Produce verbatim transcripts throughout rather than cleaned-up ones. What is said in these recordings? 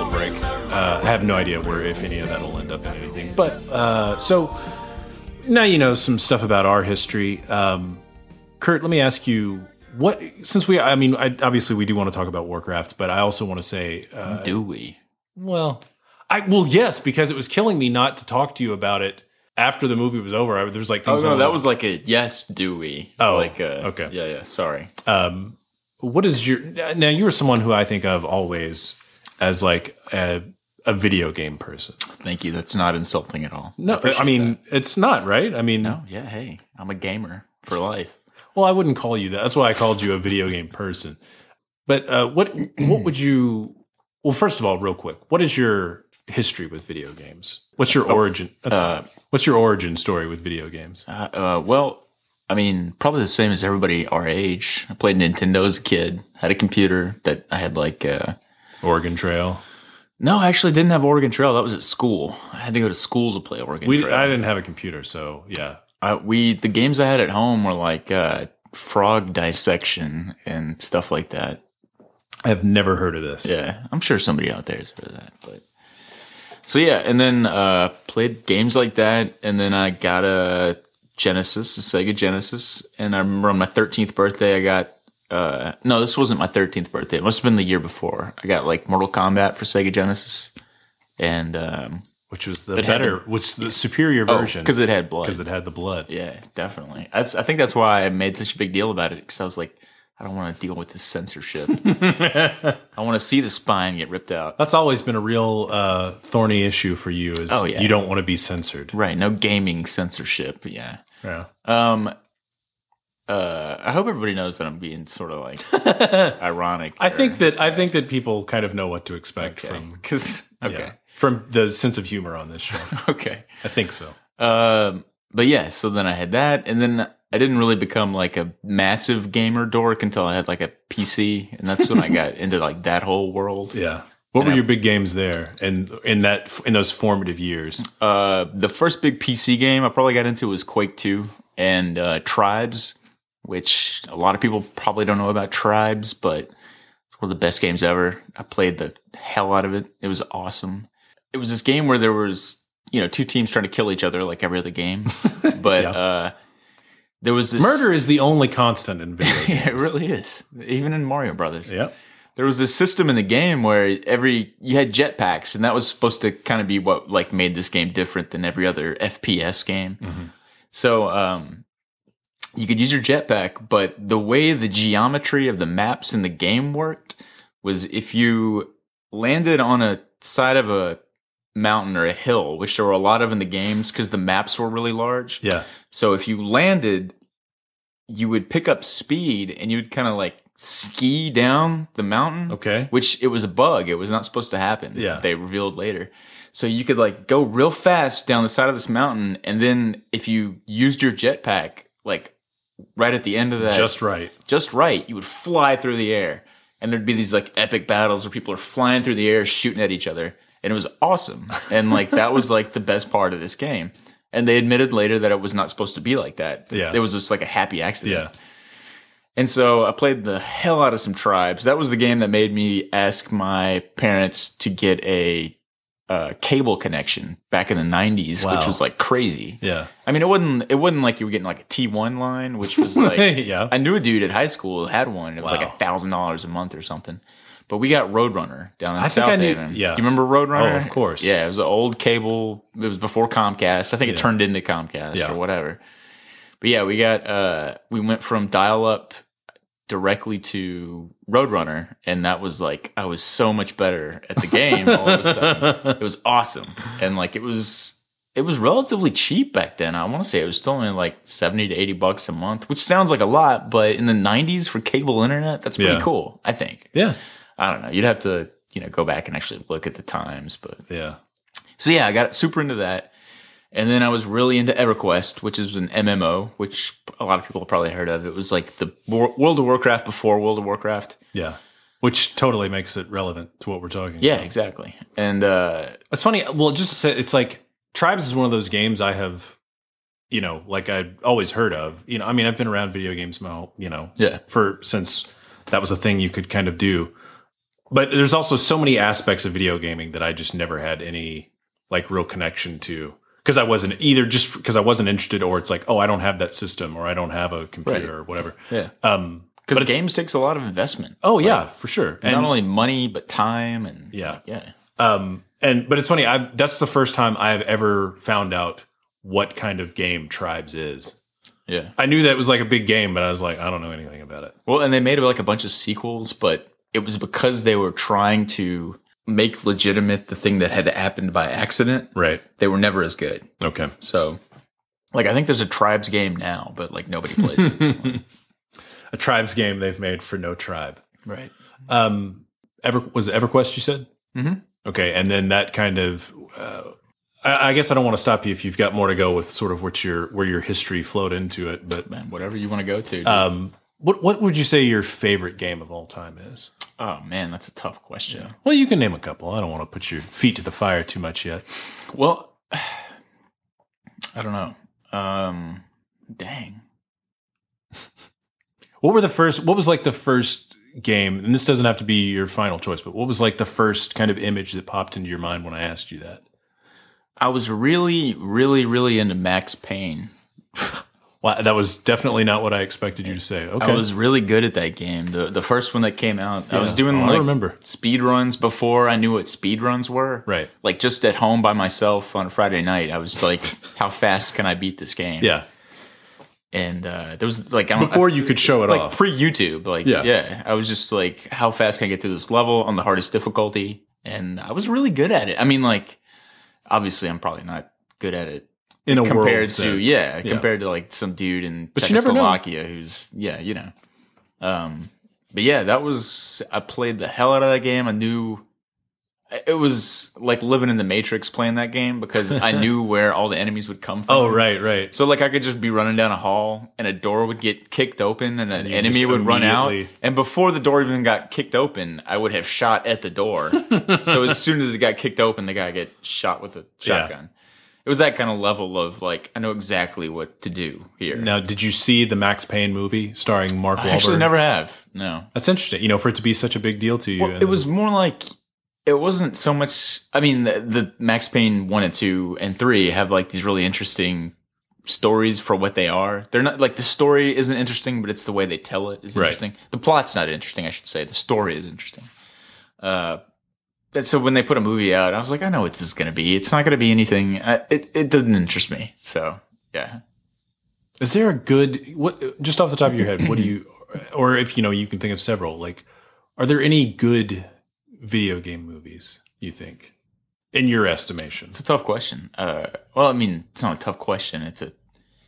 little break. Uh, I have no idea where, if any of that will end up in anything. But uh, so now you know some stuff about our history. Um, Kurt, let me ask you what. Since we, I mean, I, obviously we do want to talk about Warcraft, but I also want to say, uh, do we? Well, I well, yes, because it was killing me not to talk to you about it after the movie was over. I, there was like, oh things no, on that the, was like a yes, do we? Oh, like a, okay, yeah, yeah. Sorry. Um, what is your now? You are someone who I think of always as like a, a video game person. Thank you. That's not insulting at all. No, I, I mean that. It's not, right? I mean, no, yeah. Hey, I'm a gamer for life. Well, I wouldn't call you that. That's why I called you a video game person. But uh, what what would you? Well, first of all, real quick, what is your history with video games? What's your origin? That's uh, what's your origin story with video games? Uh, uh, well, I mean, probably the same as everybody our age. I played Nintendo as a kid. Had a computer that I had like uh, Oregon Trail. No, I actually didn't have Oregon Trail. That was at school. I had to go to school to play Oregon we, Trail. I didn't have a computer, so yeah. Uh, we the games I had at home were like uh, frog dissection and stuff like that. I've never heard of this. Yeah, I'm sure somebody out there has heard of that. But so yeah, and then uh, played games like that, and then I got a Genesis, a Sega Genesis, and I remember on my thirteenth birthday, I got uh, no, this wasn't my thirteenth birthday. It must have been the year before. I got like Mortal Kombat for Sega Genesis, and um, which was the better, the, which the superior version because oh, it had blood. Because it had the blood. Yeah, definitely. That's, I think that's why I made such a big deal about it, because I was like, I don't want to deal with this censorship. I want to see the spine get ripped out. That's always been a real uh, thorny issue for you. Is oh, yeah. You don't want to be censored, right? No gaming censorship. Yeah. Yeah. Um. Uh. I hope everybody knows that I'm being sort of like ironic. I think that I think that people kind of know what to expect okay. from because okay yeah, from the sense of humor on this show. Okay. I think so. Um. But yeah. So then I had that, and then I didn't really become like a massive gamer dork until I had like a P C, and that's when I got into like that whole world. Yeah. What and were I, your big games there, and in that in those formative years? Uh, the first big P C game I probably got into was Quake two and uh, Tribes, which a lot of people probably don't know about Tribes, but it's one of the best games ever. I played the hell out of it. It was awesome. It was this game where there was, you know, two teams trying to kill each other like every other game, but. yeah. uh There was this murder is the only constant in video games. Yeah, it really is. Even in Mario Brothers. Yep. There was this system in the game where every you had jetpacks, and that was supposed to kind of be what like made this game different than every other F P S game. Mm-hmm. So um, you could use your jetpack, but the way the geometry of the maps in the game worked was if you landed on a side of a mountain or a hill, which there were a lot of in the games because the maps were really large. Yeah. So if you landed, you would pick up speed and you would kind of like ski down the mountain. Okay. Which it was a bug. It was not supposed to happen. Yeah. They revealed later. So you could like go real fast down the side of this mountain, and then if you used your jetpack like right at the end of that, just right, just right, you would fly through the air, and there'd be these like epic battles where people are flying through the air, shooting at each other. And it was awesome. And like that was like the best part of this game. And they admitted later that it was not supposed to be like that. Yeah. It was just like a happy accident. Yeah. And so I played the hell out of some Tribes. That was the game that made me ask my parents to get a uh, cable connection back in the nineties, wow. which was like crazy. Yeah. I mean, it wasn't it wasn't like you were getting like a T one line, which was like yeah. I knew a dude at high school who had one. It was wow. like a thousand dollars a month or something. But we got Roadrunner down in I South think I knew, Haven. Yeah. Do you remember Roadrunner? Oh, of course. Yeah, it was an old cable. It was before Comcast. I think it yeah. turned into Comcast yeah. or whatever. But yeah, we got uh, we went from dial-up directly to Roadrunner, and that was like I was so much better at the game all of a sudden. It was awesome, and like it was it was relatively cheap back then. I want to say it was still only like seventy to eighty bucks a month, which sounds like a lot, but in the nineties for cable internet, that's pretty yeah. cool. I think. Yeah. I don't know. You'd have to, you know, go back and actually look at the times, but yeah. So yeah, I got super into that, and then I was really into EverQuest, which is an M M O, which a lot of people have probably heard of. It was like the World of Warcraft before World of Warcraft. Yeah, which totally makes it relevant to what we're talking yeah, about. Yeah, exactly. And uh, it's funny. Well, just to say, it's like Tribes is one of those games I have, you know, like I'd always heard of. You know, I mean, I've been around video games, you know, yeah, for since that was a thing you could kind of do. but there's also so many aspects of video gaming that I just never had any like real connection to. Because I wasn't either just because I wasn't interested, or it's like, oh, I don't have that system, or I don't have a computer, Right. or whatever. Yeah. Um, Because but it's- games takes a lot of investment. oh yeah, for sure. Not only money, but time and Yeah. yeah. Um, and but it's funny. I that's the first time I've ever found out what kind of game Tribes is. Yeah. I knew that it was like a big game, but I was like, I don't know anything about it. Well, and they made like a bunch of sequels, but it was because they were trying to make legitimate the thing that had happened by accident. Right. They were never as good. Okay. So, like, I think there's a Tribes game now, but like nobody plays it. A Tribes game they've made for no tribe. Right. Um, Ever was it EverQuest? You said. Mm-hmm. Okay, and then that kind of. Uh, I, I guess I don't want to stop you if you've got more to go with sort of what your where your history flowed into it, but Man, whatever you want to go to. dude. um, what what would you say your favorite game of all time is? oh man, that's a tough question. Well, you can name a couple. I don't want to put your feet to the fire too much yet. Well, I don't know. Um, dang. What were the first? What was like the first game? And this doesn't have to be your final choice, but what was like the first kind of image that popped into your mind when I asked you that? I was really, really, really into Max Payne. Well, that was definitely not what I expected you to say. Okay, I was really good at that game. The the first one that came out, I was Yeah. doing Oh, I like remember. speed runs before I knew what speed runs were. Right. Like just at home by myself on a Friday night, I was like, how fast can I beat this game? yeah. And uh, there was like, I don't, Before you could show it like off. pre YouTube, like Yeah. yeah. I was just like, how fast can I get through this level on the hardest difficulty? And I was really good at it. I mean, like, obviously, I'm probably not good at it in a world compared to sense. yeah, compared to like some dude in But you never know. Czechoslovakia who's yeah, you know. Um, but yeah, that was I played the hell out of that game. I knew it was like living in the Matrix playing that game because I knew where all the enemies would come from. Oh, right, right. So like I could just be running down a hall and a door would get kicked open and an you enemy just would run out. immediately- And before the door even got kicked open, I would have shot at the door. So as soon as it got kicked open, the guy get shot with a shotgun. It was that kind of level of like I know exactly what to do here. Now, did you see the Max Payne movie starring Mark Wahlberg? I actually never have. No. That's interesting. You know, for it to be such a big deal to you. Well, and- it was more like it wasn't so much. I mean, the, the Max Payne one and two and three have like these really interesting stories for what they are. They're not like the story isn't interesting, but it's the way they tell it is Right. interesting. The plot's not interesting, I should say. The story is interesting. Uh, and so when they put a movie out, I was like, I know what this is going to be. It's not going to be anything. I, it it doesn't interest me. So yeah. Is there a good what? Just off the top of your head, what do you, or if you know, you can think of several. Like, are there any good video game movies you think, in your estimation? It's a tough question. Uh, well, I mean, it's not a tough question. It's a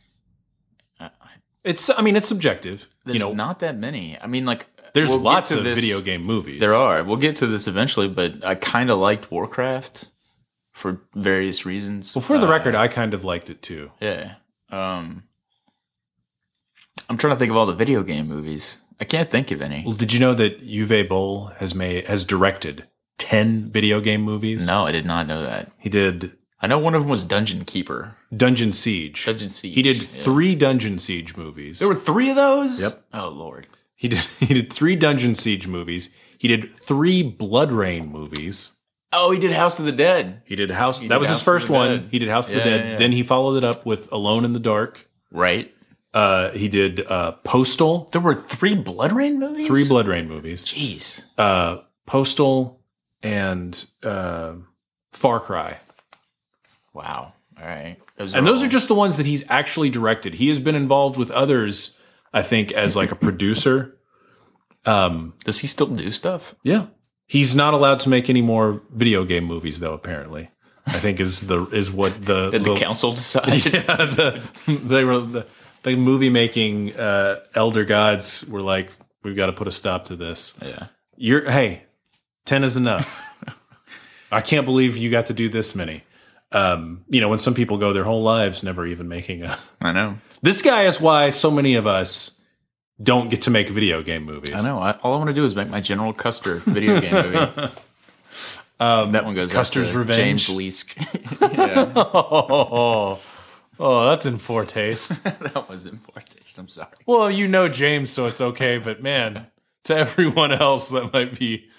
It's. I mean, it's subjective. there's you know, not that many. I mean, like there's we'll get lots to of this- video game movies. There are. We'll get to this eventually, but I kind of liked Warcraft for various reasons. Well, for the Uh, record, I kind of liked it too. yeah. Um, I'm trying to think of all the video game movies. I can't think of any. Well, did you know that Uwe Boll has made has directed ten video game movies? No, I did not know that. He did I know one of them was Dungeon Keeper. Dungeon Siege. Dungeon Siege. He did yeah. three Dungeon Siege movies. There were three of those? Yep. Oh, Lord. He did he did three Dungeon Siege movies. He did three Blood Rain movies. Oh, he did House of the Dead. He did House. He that did was his House of first the one. Dead. He did House of Yeah, the Dead. yeah, yeah. Then he followed it up with Alone in the Dark. Right. Uh, he did uh, Postal. There were three Blood Rain movies? Three Blood Rain movies. Jeez. Uh, Postal and uh, Far Cry. Wow. All right. Those And those all- are just the ones that he's actually directed. He has been involved with others, I think, as like a producer. Um, Does he still do stuff? yeah. He's not allowed to make any more video game movies, though, apparently. I think is the is what the Did the the- council decide? yeah, the, they were the, the movie making uh, elder gods were like, we've got to put a stop to this. Yeah. You're hey, ten is enough. I can't believe you got to do this many. Um, you know, when some people go their whole lives never even making a. I know. This guy is why so many of us don't get to make video game movies. I know. I, all I want to do is make my General Custer video game movie. Um, that one goes Custer's out to Revenge? James Leask. yeah, Oh, oh, that's in poor taste. that was in poor taste. I'm sorry. Well, you know James, so it's okay. But man, to everyone else, that might be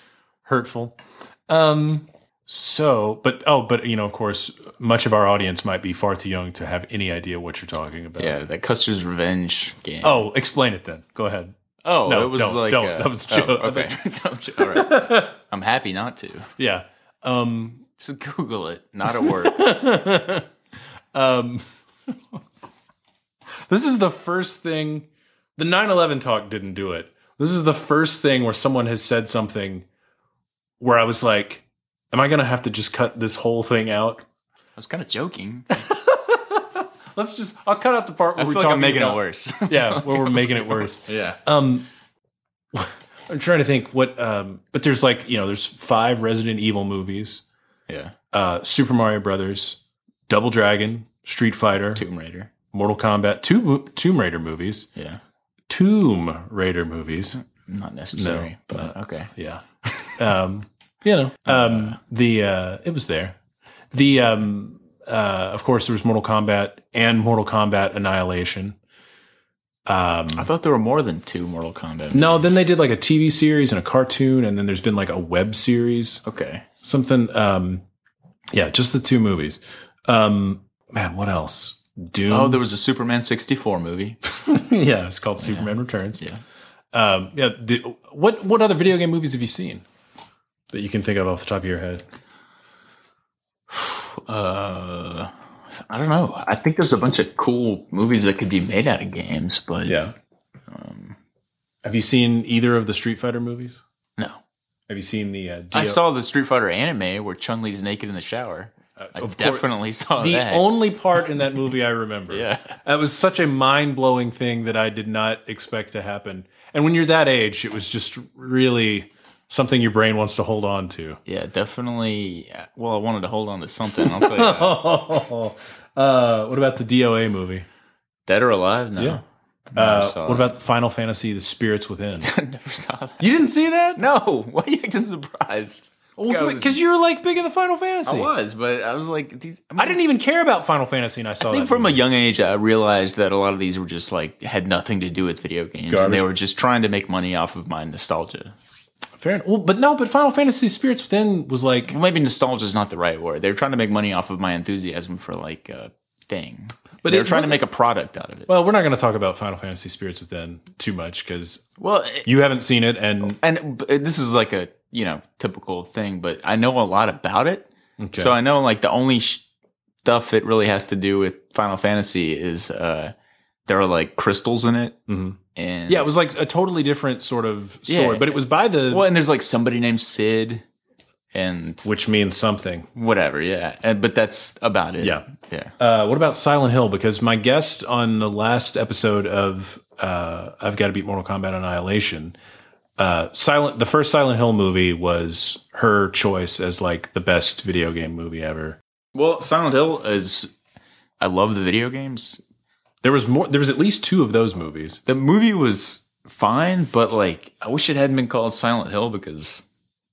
hurtful. Um, so, but oh, but you know, of course, much of our audience might be far too young to have any idea what you're talking about. Yeah, that Custer's Revenge game. Oh, explain it then. Go ahead. Oh, No, it was don't, like don't. uh, That was a joke. oh, okay. All right. I'm happy not to. Yeah. Um, Just Google it. Not at work. um, this is the first thing. The nine eleven talk didn't do it. This is the first thing where someone has said something where I was like, am I going to have to just cut this whole thing out? I was kind of joking. Let's just, I'll cut out the part where I we're feel like I'm talking making about, it worse. Yeah, where we're making it worse. Yeah. Um, I'm trying to think what, um, but there's like, you know, there's five Resident Evil movies, Yeah. uh, Super Mario Brothers, Double Dragon, Street Fighter, Tomb Raider. Mortal Kombat, two mo- Tomb Raider movies, Yeah. Tomb Raider movies. Not necessary, No, but not- okay. Yeah. Um, you know, um, the, uh, it was there. The, um, uh, of course there was Mortal Kombat and Mortal Kombat Annihilation. Um, I thought there were more than two Mortal Kombat. no, movies. then they did like a T V series and a cartoon, and then there's been like a web series, Okay. something. Um, yeah, just the two movies. Um, man, what else? Doom. Oh, there was a Superman sixty-four movie. yeah, it's called Superman Returns. Yeah. Um, yeah. The, what what other video game movies have you seen that you can think of off the top of your head? Uh, I don't know. I think there's a bunch of cool movies that could be made out of games, but Yeah. Um, have you seen either of the Street Fighter movies? no. Have you seen the? Uh, D- I saw the Street Fighter anime where Chun Li's naked in the shower. uh, I of course- definitely saw the that. only part in that movie I remember. Yeah. That was such a mind blowing thing that I did not expect to happen. And when you're that age, it was just really something your brain wants to hold on to. Yeah, definitely. Well, I wanted to hold on to something. I'll tell you that. uh, what about the D O A movie? Dead or Alive? No. Yeah. Never Uh, saw what that. about Final Fantasy: The Spirits Within? I never saw that. You didn't see that? No. Why are you acting surprised? I was- Because you were like big in the Final Fantasy. I was, but I was like, these. I, mean, I didn't even care about Final Fantasy, and I saw I think that from movie. a young age, I realized that a lot of these were just like had nothing to do with video games, and Garbage. they were just trying to make money off of my nostalgia. Fair enough. Well, but no, but Final Fantasy: Spirits Within was like, Well, maybe nostalgia is not the right word. They were trying to make money off of my enthusiasm for like a thing, But but they were it trying to wasn't- make a product out of it. well, we're not going to talk about Final Fantasy: Spirits Within too much because Well, it- you haven't seen it, and and b- this is like a you know typical thing, but I know a lot about it, okay. so I know like the only sh- stuff it really has to do with Final Fantasy is uh, there are like crystals in it, Mhm. and yeah, it was like a totally different sort of story, Yeah. but it was by the well, and there's like somebody named Sid, and which means something. whatever, yeah, and but that's about it. Yeah. yeah. Uh, what about Silent Hill? Because my guest on the last episode of uh, I've Got to Beat Mortal Kombat Annihilation, uh, Silent the first Silent Hill movie was her choice as like the best video game movie ever. Well, Silent Hill is. I love the video games. There was more. There was at least two of those movies. The movie was fine, but like I wish it hadn't been called Silent Hill because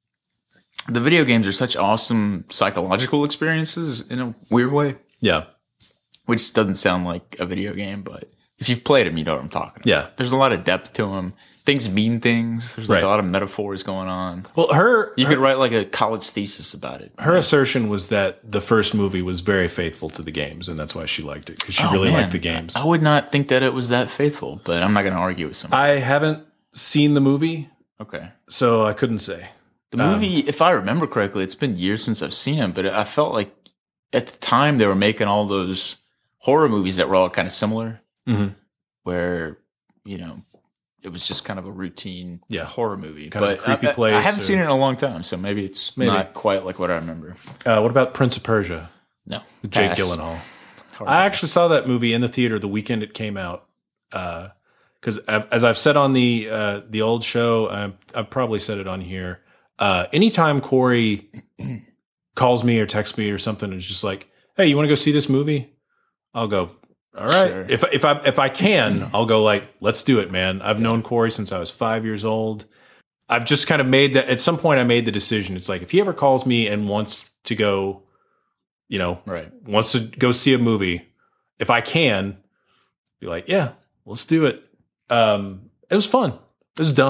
the video games are such awesome psychological experiences in a weird way, Yeah, which doesn't sound like a video game, but if you've played them, you know what I'm talking about. yeah. There's a lot of depth to them. Things mean things. There's like Right. a lot of metaphors going on. Well, her You her, could write like a college thesis about it. her assertion was that the first movie was very faithful to the games, and that's why she liked it because she Oh, really man. liked the games. I would not think that it was that faithful, but I'm not going to argue with someone. I haven't seen the movie, Okay. so I couldn't say. The movie, if I remember correctly, it's been years since I've seen it, but I felt like at the time they were making all those horror movies that were all kind of similar, Mhm. where, you know, it was just kind of a routine Yeah. horror movie. Kind of but a creepy I, I- place I haven't or- seen it in a long time, so maybe it's Maybe. not quite like what I remember. Uh, what about Prince of Persia? No. With Jake Pass. Gyllenhaal. Hard I pass. actually saw that movie in the theater the weekend it came out. Because as I've said on the uh, the old show, I've, I've probably said it on here. Uh, anytime Corey calls me or texts me or something, it's just like, "Hey, you want to go see this movie?" I'll go. All right. Sure. If if I if I can, I'll go. Like, let's do it, man. I've known Corey since I was five years old. I've just kind of made that. At some point, I made the decision. It's like if he ever calls me and wants to go, you know, Right. wants to go see a movie, if I can, be like, yeah, let's do it. Um, it was fun. It was dumb.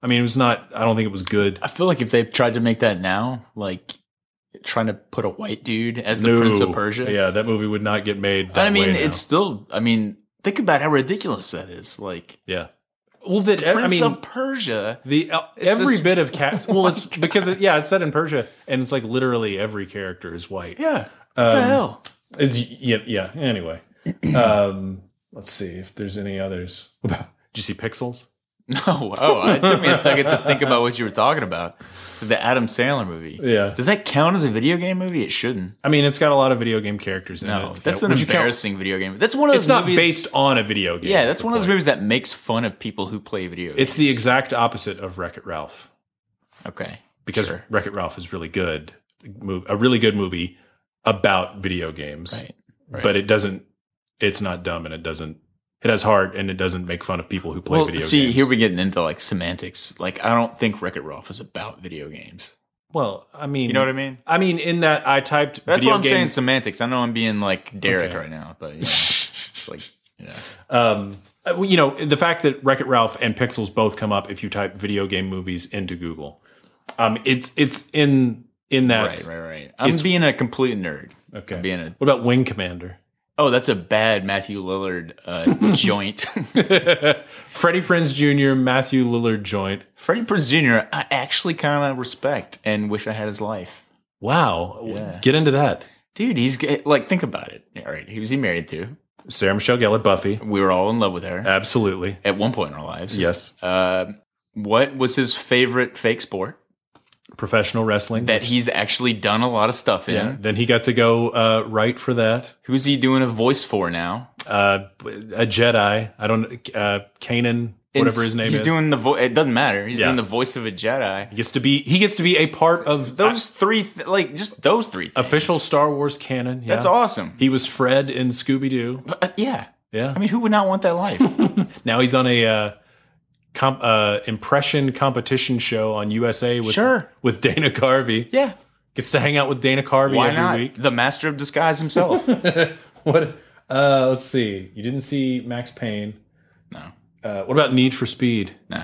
I mean, it was not. I don't think it was good. I feel like if they tried to make that now, like trying to put a white dude as the No. Prince of Persia. Yeah, that movie would not get made. But That I mean, way now. it's still. I mean, think about how ridiculous that is. Like, yeah. Well, that Prince I mean, of Persia. the uh, It's every this- bit of cast. Well, it's because it, yeah, it's set in Persia, and it's like literally every character is white. Yeah. What the Um, hell? Is yeah, yeah. Anyway, um, let's see if there's any others. Did you see Pixels? No. Oh, it took me a second to think about what you were talking about. The Adam Sandler movie. Yeah. Does that count as a video game movie? It shouldn't. I mean, it's got a lot of video game characters in No, it. that's You an know, would you count- embarrassing video game. That's one of those It's not movies, based on a video game. Yeah, is that's the one of those point. movies that makes fun of people who play video games. It's the exact opposite of Wreck-It Ralph Okay. because Sure. Wreck-It Ralph is really good, Mo- a really good movie about video games. Right. Right. But it doesn't. It's not dumb, and it doesn't. It has heart, and it doesn't make fun of people who play well, video see, games. here we're getting into like semantics. Like, I don't think Wreck-It Ralph is about video games. Well, I mean, You know what I mean? I mean, in that I typed. That's video what I'm game, saying. Semantics. I know I'm being like Derek Okay. right now, but you know, it's like, yeah. Um, uh, you know, the fact that Wreck-It Ralph and Pixels both come up if you type video game movies into Google. Um, it's it's in in that. Right, right, right. I'm it's- being a complete nerd. Okay. I'm being a What about Wing Commander? oh, that's a bad Matthew Lillard uh, joint. Freddie Prinze Junior, Matthew Lillard joint. Freddie Prinze Junior I actually kind of respect and wish I had his life. Wow. Yeah. Get into that. Dude, he's g- like, think about it. All right, who was he married to? Sarah Michelle Gellar, Buffy. We were all in love with her Absolutely. at one point in our lives. Yes. Uh, what was his favorite fake sport Professional wrestling. that he's actually done a lot of stuff in? yeah. Then he got to go uh, right for that. Who's he doing a voice for now? Uh, a Jedi. I don't. Uh, Kanan, whatever his name he's is. doing the voice. It doesn't matter. He's Yeah. doing the voice of a Jedi. He gets to be. He gets to be a part of Those three, th- like just those three, things. official Star Wars canon. Yeah. That's awesome. He was Fred in Scooby Doo. But, uh, yeah, Yeah. I mean, who would not want that life? Now he's on a uh, comp, uh, impression competition show on U S A with Sure. with Dana Carvey. Yeah, Gets to hang out with Dana Carvey why every not? week. The master of disguise himself. What? Uh, let's see. You didn't see Max Payne. no, Uh, what about Need for Speed? no,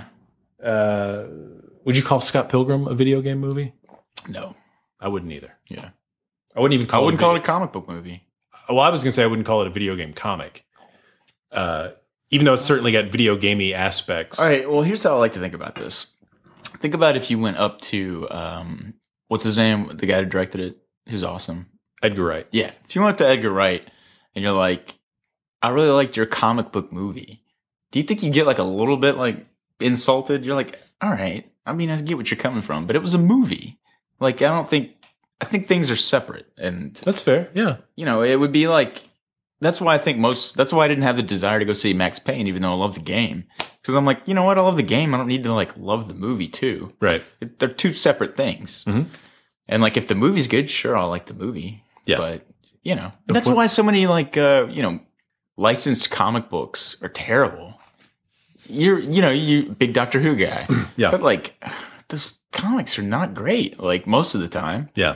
Uh, would you call Scott Pilgrim a video game movie? no. I wouldn't either. Yeah, I wouldn't even I call wouldn't it. a call it video- a comic book movie. Well, I was going to say I wouldn't call it a video game comic. Uh, even though it's certainly got video gamey aspects. All right. Well, here's how I like to think about this. Think about if you went up to um, what's his name, the guy who directed it, who's awesome. Edgar Wright. Yeah, if you went up to Edgar Wright and you're like, I really liked your comic book movie. Do you think you get like a little bit like insulted? You're like, all right. I mean, I get what you're coming from, but it was a movie. Like, I don't think, I think things are separate. And, That's fair. Yeah. you know, it would be like, that's why I think most, that's why I didn't have the desire to go see Max Payne, even though I love the game. Because I'm like, you know what? I love the game. I don't need to like love the movie too. Right. It, they're two separate things. Mhm. And like, if the movie's good, sure, I'll like the movie. Yeah. But, you know, If that's we- why so many like, uh, you know, licensed comic books are terrible. You're, you know, you big Doctor Who guy. Yeah. But like, those comics are not great, like most of the time. Yeah.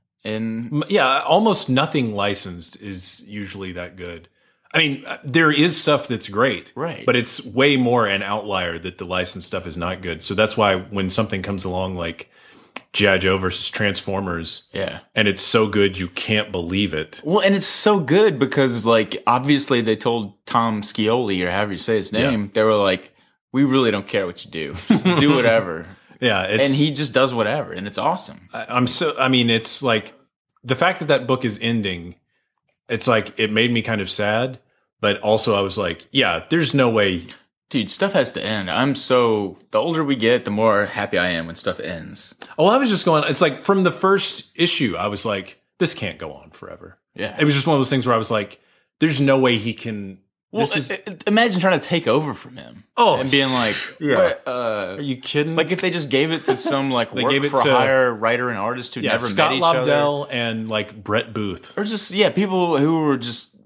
And M- Yeah. Almost nothing licensed is usually that good. I mean, uh, there is stuff that's great. Right. But it's way more an outlier that the licensed stuff is not good. So that's why when something comes along like G I. Joe versus Transformers, yeah. and it's so good you can't believe it. Well, and it's so good because, like, obviously they told Tom Scioli, or however you say his name, they were like, we really don't care what you do. Just do whatever. Yeah. It's, And he just does whatever, and it's awesome. I- I'm so, I mean, it's like the fact that that book is ending, it's like, it made me kind of sad, but also I was like, yeah, there's no way. Dude, stuff has to end. I'm so, the older we get, the more happy I am when stuff ends. Oh, I was just going, it's like from the first issue, I was like, this can't go on forever. Yeah. It was just one of those things where I was like, there's no way he can. Well, This is, i- i- imagine trying to take over from him. Oh, and being like, yeah. what, uh, are you kidding? like if they just gave it to some like They work gave it for to- hire writer and artist who yeah, never Scott met each other, Lobdell and like Brett Booth. or just yeah, people who were just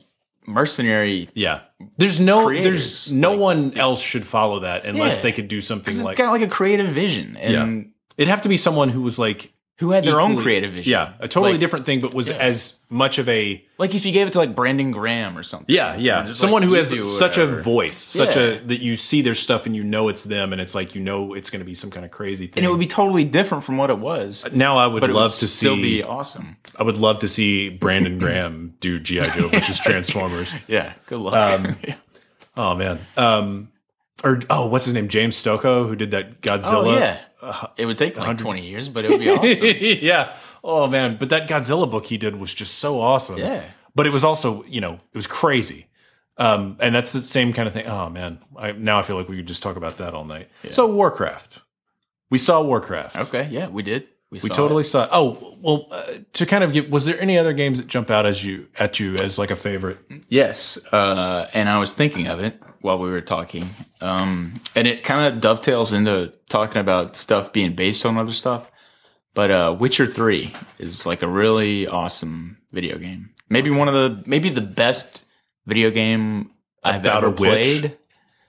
mercenary. Yeah. There's no, Creators, there's no like- one else should follow that unless Yeah. they could do something It's like, got like a creative vision, and it'd have to be someone who was like who had their own equally- creative vision. Yeah, a totally Like- different thing, but was as much of a Like if you gave it to like Brandon Graham or something. yeah, yeah, Or just, someone like, who has you do such a whatever. voice, such Yeah. a that you see their stuff and you know it's them, and it's like you know it's going to be some kind of crazy thing. And it would be totally different from what it was. now I would But it love would to still see. be awesome. I would love to see Brandon Graham do G I Joe versus Transformers. Yeah, good luck. Um, Oh man, um, or oh, what's his name? James Stocco, who did that Godzilla. oh yeah, it would take like twenty years, but it would be awesome. yeah. Oh man, but that Godzilla book he did was just so awesome. Yeah. But it was also, you know, it was crazy. Um, and that's the same kind of thing. Oh man, I, now I feel like we could just talk about that all night. So Warcraft, we saw Warcraft. Okay, yeah, we did. We saw totally it. saw. Oh well, uh, to kind of get. Was there any other games that jump out as you at you as like a favorite? Yes, uh, and I was thinking of it while we were talking, um, and it kind of dovetails into talking about stuff being based on other stuff. But uh, Witcher three is like a really awesome video game. Maybe one of the maybe the best video game I've About ever a witch? played.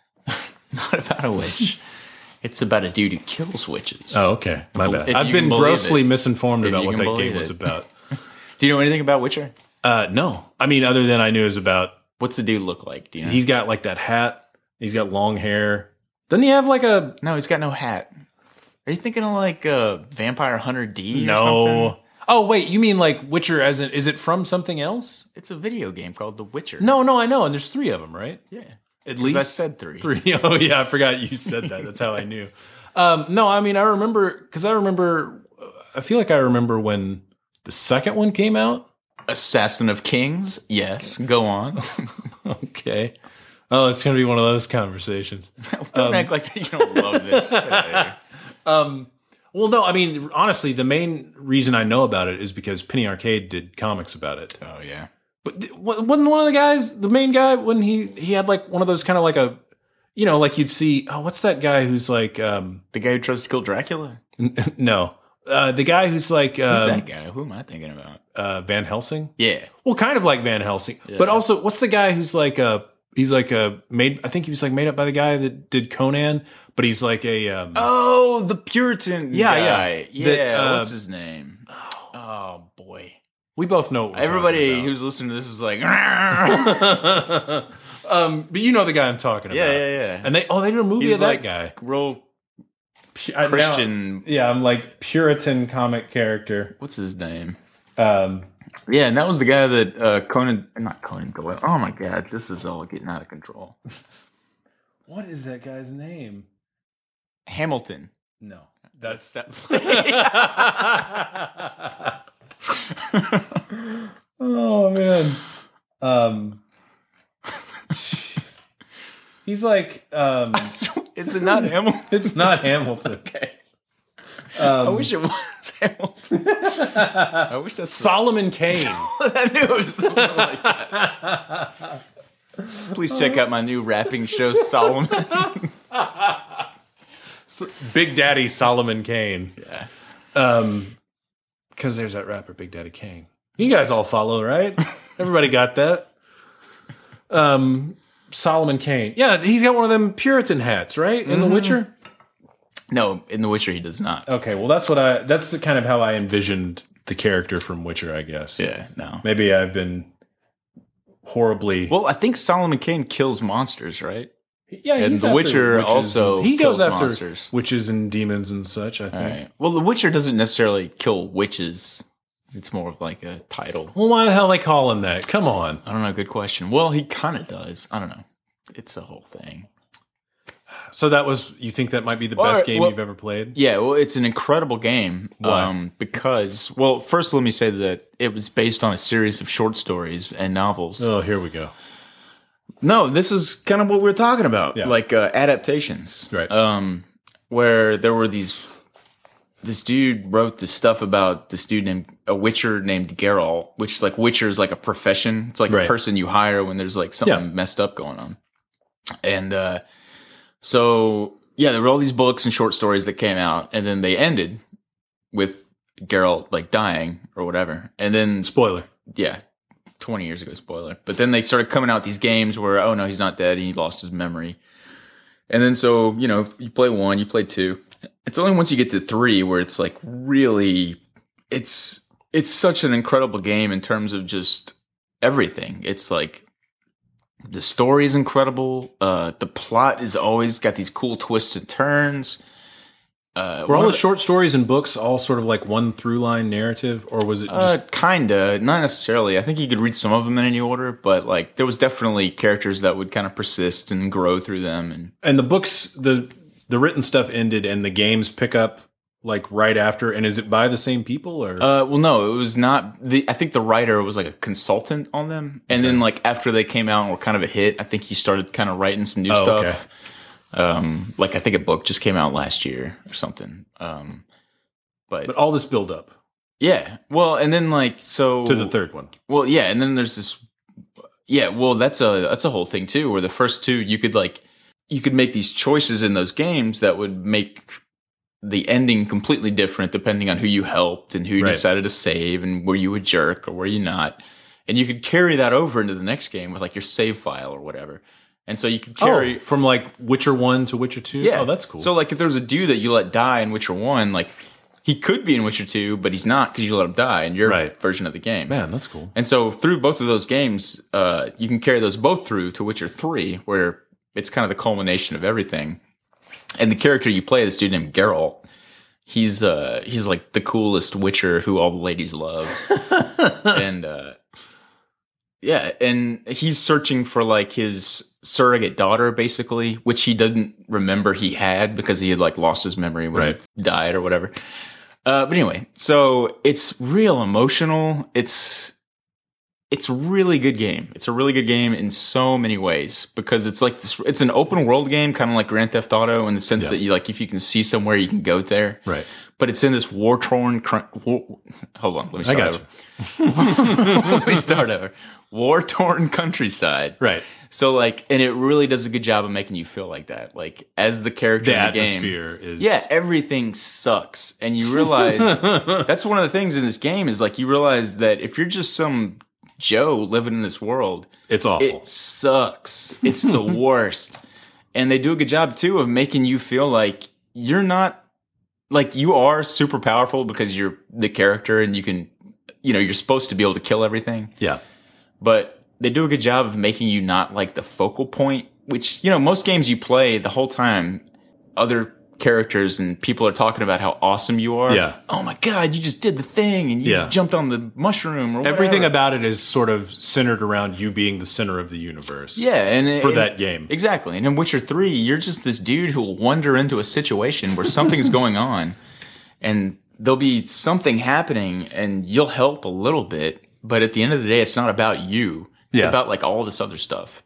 Not about a witch. It's about a dude who kills witches. Oh, okay, my bad. If I've you been can believe grossly it. misinformed If about you what can that game believe was it. about. Do you know anything about Witcher? Uh, no, I mean, other than I knew it was about. What's the dude look like? Do you know? He's got like that hat. He's got long hair. Doesn't he have like a no, he's got no hat. Are you thinking of like uh, Vampire Hunter D? Or no? something? Oh wait, you mean like Witcher? As in, is it from something else? It's a video game called The Witcher. No, no, I know, and there's three of them, right? Yeah. At 'Cause least I said three. Three. Oh yeah, I forgot you said that. That's how I knew. Um, no, I mean I remember because I remember. I feel like I remember when the second one came out. Assassin of Kings. Yes. Go on. Okay. Oh, it's gonna be one of those conversations. Don't Um, act like you don't love this. Um, well, no, I mean honestly, the main reason I know about it is because Penny Arcade did comics about it. Oh yeah. But th- wa- wasn't one of the guys the main guy when he he had like one of those kind of like a, you know, like you'd see. Oh, what's that guy who's like um The guy who tries to kill Dracula. no. Uh, the guy who's like Who's um, that guy? Who am I thinking about? uh, Van Helsing. Yeah. Well, kind of like Van Helsing, Yeah. but also what's the guy who's like uh he's like a made. I think he was like made up by the guy that did Conan, but he's like a um, Oh, the Puritan. Yeah, yeah. guy. Yeah. That, uh, What's his name? Oh boy. we both know what we're Everybody talking who's listening to this is like, about. um, but you know the guy I'm talking yeah, about. yeah, yeah. And they oh they did a movie He's of that like guy. real Pu- I- now- Christian. yeah, I'm like Puritan comic character. What's his name? Um, Yeah, and that was the guy that uh, Conan, not Conan Doyle. Oh my God, this is all getting out of control. what is that guy's name? Hamilton. No, that's That's oh man. Um, jeez. He's like um, Is it not Hamilton? it's not Hamilton. Okay. Um, I wish it was Hamilton. I wish that's Solomon Kane. I knew it was something like that. Please check out my new rapping show, Solomon. Big Daddy Solomon Kane. Yeah. Um, because there's that rapper Big Daddy Kane. You guys all follow, right? Everybody got that. Um, Solomon Kane. Yeah, he's got one of them Puritan hats, right? In The Witcher. No, in The Witcher he does not. Okay, well that's what I. That's the kind of how I envisioned the character from Witcher, I guess. Yeah, no. Maybe I've been horribly. Well, I think Solomon Kane kills monsters, right? yeah, and he's The after Witcher witches also and- he goes kills after monsters. witches and demons and such. I think. All right. Well, The Witcher doesn't necessarily kill witches. It's more of like a title. Well, why the hell they call him that? Come on. I don't know. Good question. Well, he kind of does. I don't know. It's a whole thing. So that was. You think that might be the Well, best game well- you've ever played? Yeah, well, it's an incredible game. Why? Um, because, well, first let me say that it was based on a series of short stories and novels. Oh, here we go. No, this is kind of what we are talking about, Yeah. like uh, adaptations, Right. Um, where there were these. This dude wrote this stuff about this dude named a Witcher named Geralt, which like Witcher is like a profession. It's like Right. a person you hire when there's like something Yeah. messed up going on. And uh, so yeah, there were all these books and short stories that came out, and then they ended with Geralt like dying or whatever. And then Spoiler. yeah, twenty years ago, spoiler. But then they started coming out these games where, oh no, he's not dead. He lost his memory. And then so, you know, you play one, you play two. It's only once you get to three where it's like really it's it's such an incredible game in terms of just everything. It's like the story is incredible. Uh, the plot is always got these cool twists and turns. Uh, Were all the short stories and books all sort of like one through line narrative, or was it just uh, kinda? Not necessarily. I think you could read some of them in any order, but like there was definitely characters that would kind of persist and grow through them. And and the books, the the written stuff ended, and the games pick up like right after. And is it by the same people or? Uh, well, no, it was not. The I think the writer was like a consultant on them, and okay. then like after they came out and were kind of a hit, I think he started kind of writing some new oh, stuff. Okay. Um, like I think a book just came out last year or something. Um, but but all this build up, yeah. Well, and then like so to the third one. Well, yeah, and then there's this. Yeah, well, that's a that's a whole thing too. Where the first two, you could like you could make these choices in those games that would make the ending completely different depending on who you helped and who you right. decided to save and were you a jerk or were you not. And you could carry that over into the next game with like your save file or whatever. And so you could carry oh, from like Witcher one to Witcher two. Yeah. Oh, that's cool. So like if there was a dude that you let die in Witcher one, like he could be in Witcher two, but he's not because you let him die in your right. version of the game. Man, that's cool. And so through both of those games, uh, you can carry those both through to Witcher three, where it's kind of the culmination of everything. And the character you play, this dude named Geralt, he's uh, he's like the coolest Witcher who all the ladies love. and uh, yeah, and he's searching for like his surrogate daughter, basically, which he doesn't remember he had because he had like lost his memory when right. he died or whatever. Uh, but anyway, so it's real emotional. It's it's a really good game. It's a really good game in so many ways because it's like this, it's an open world game, kind of like Grand Theft Auto, in the sense yeah. that you like if you can see somewhere, you can go there. Right. But it's in this war torn. Cr- war- Hold on, let me start I over. let me start over. War torn countryside. Right. So like, and it really does a good job of making you feel like that. Like as the character the in the game, atmosphere is yeah, everything sucks, and you realize that's one of the things in this game is like you realize that if you're just some Joe living in this world, it's awful. It sucks. It's the worst, and they do a good job too of making you feel like you're not like you are super powerful because you're the character and you can, you know, you're supposed to be able to kill everything. Yeah, but they do a good job of making you not like the focal point, which, you know, most games you play the whole time, other characters and people are talking about how awesome you are. Yeah. Oh my God, you just did the thing and you yeah. jumped on the mushroom or whatever. Everything about it is sort of centered around you being the center of the universe. Yeah. And for and, that game. Exactly. And in Witcher three, you're just this dude who will wander into a situation where something's going on and there'll be something happening and you'll help a little bit. But at the end of the day, it's not about you. It's yeah. about like all this other stuff.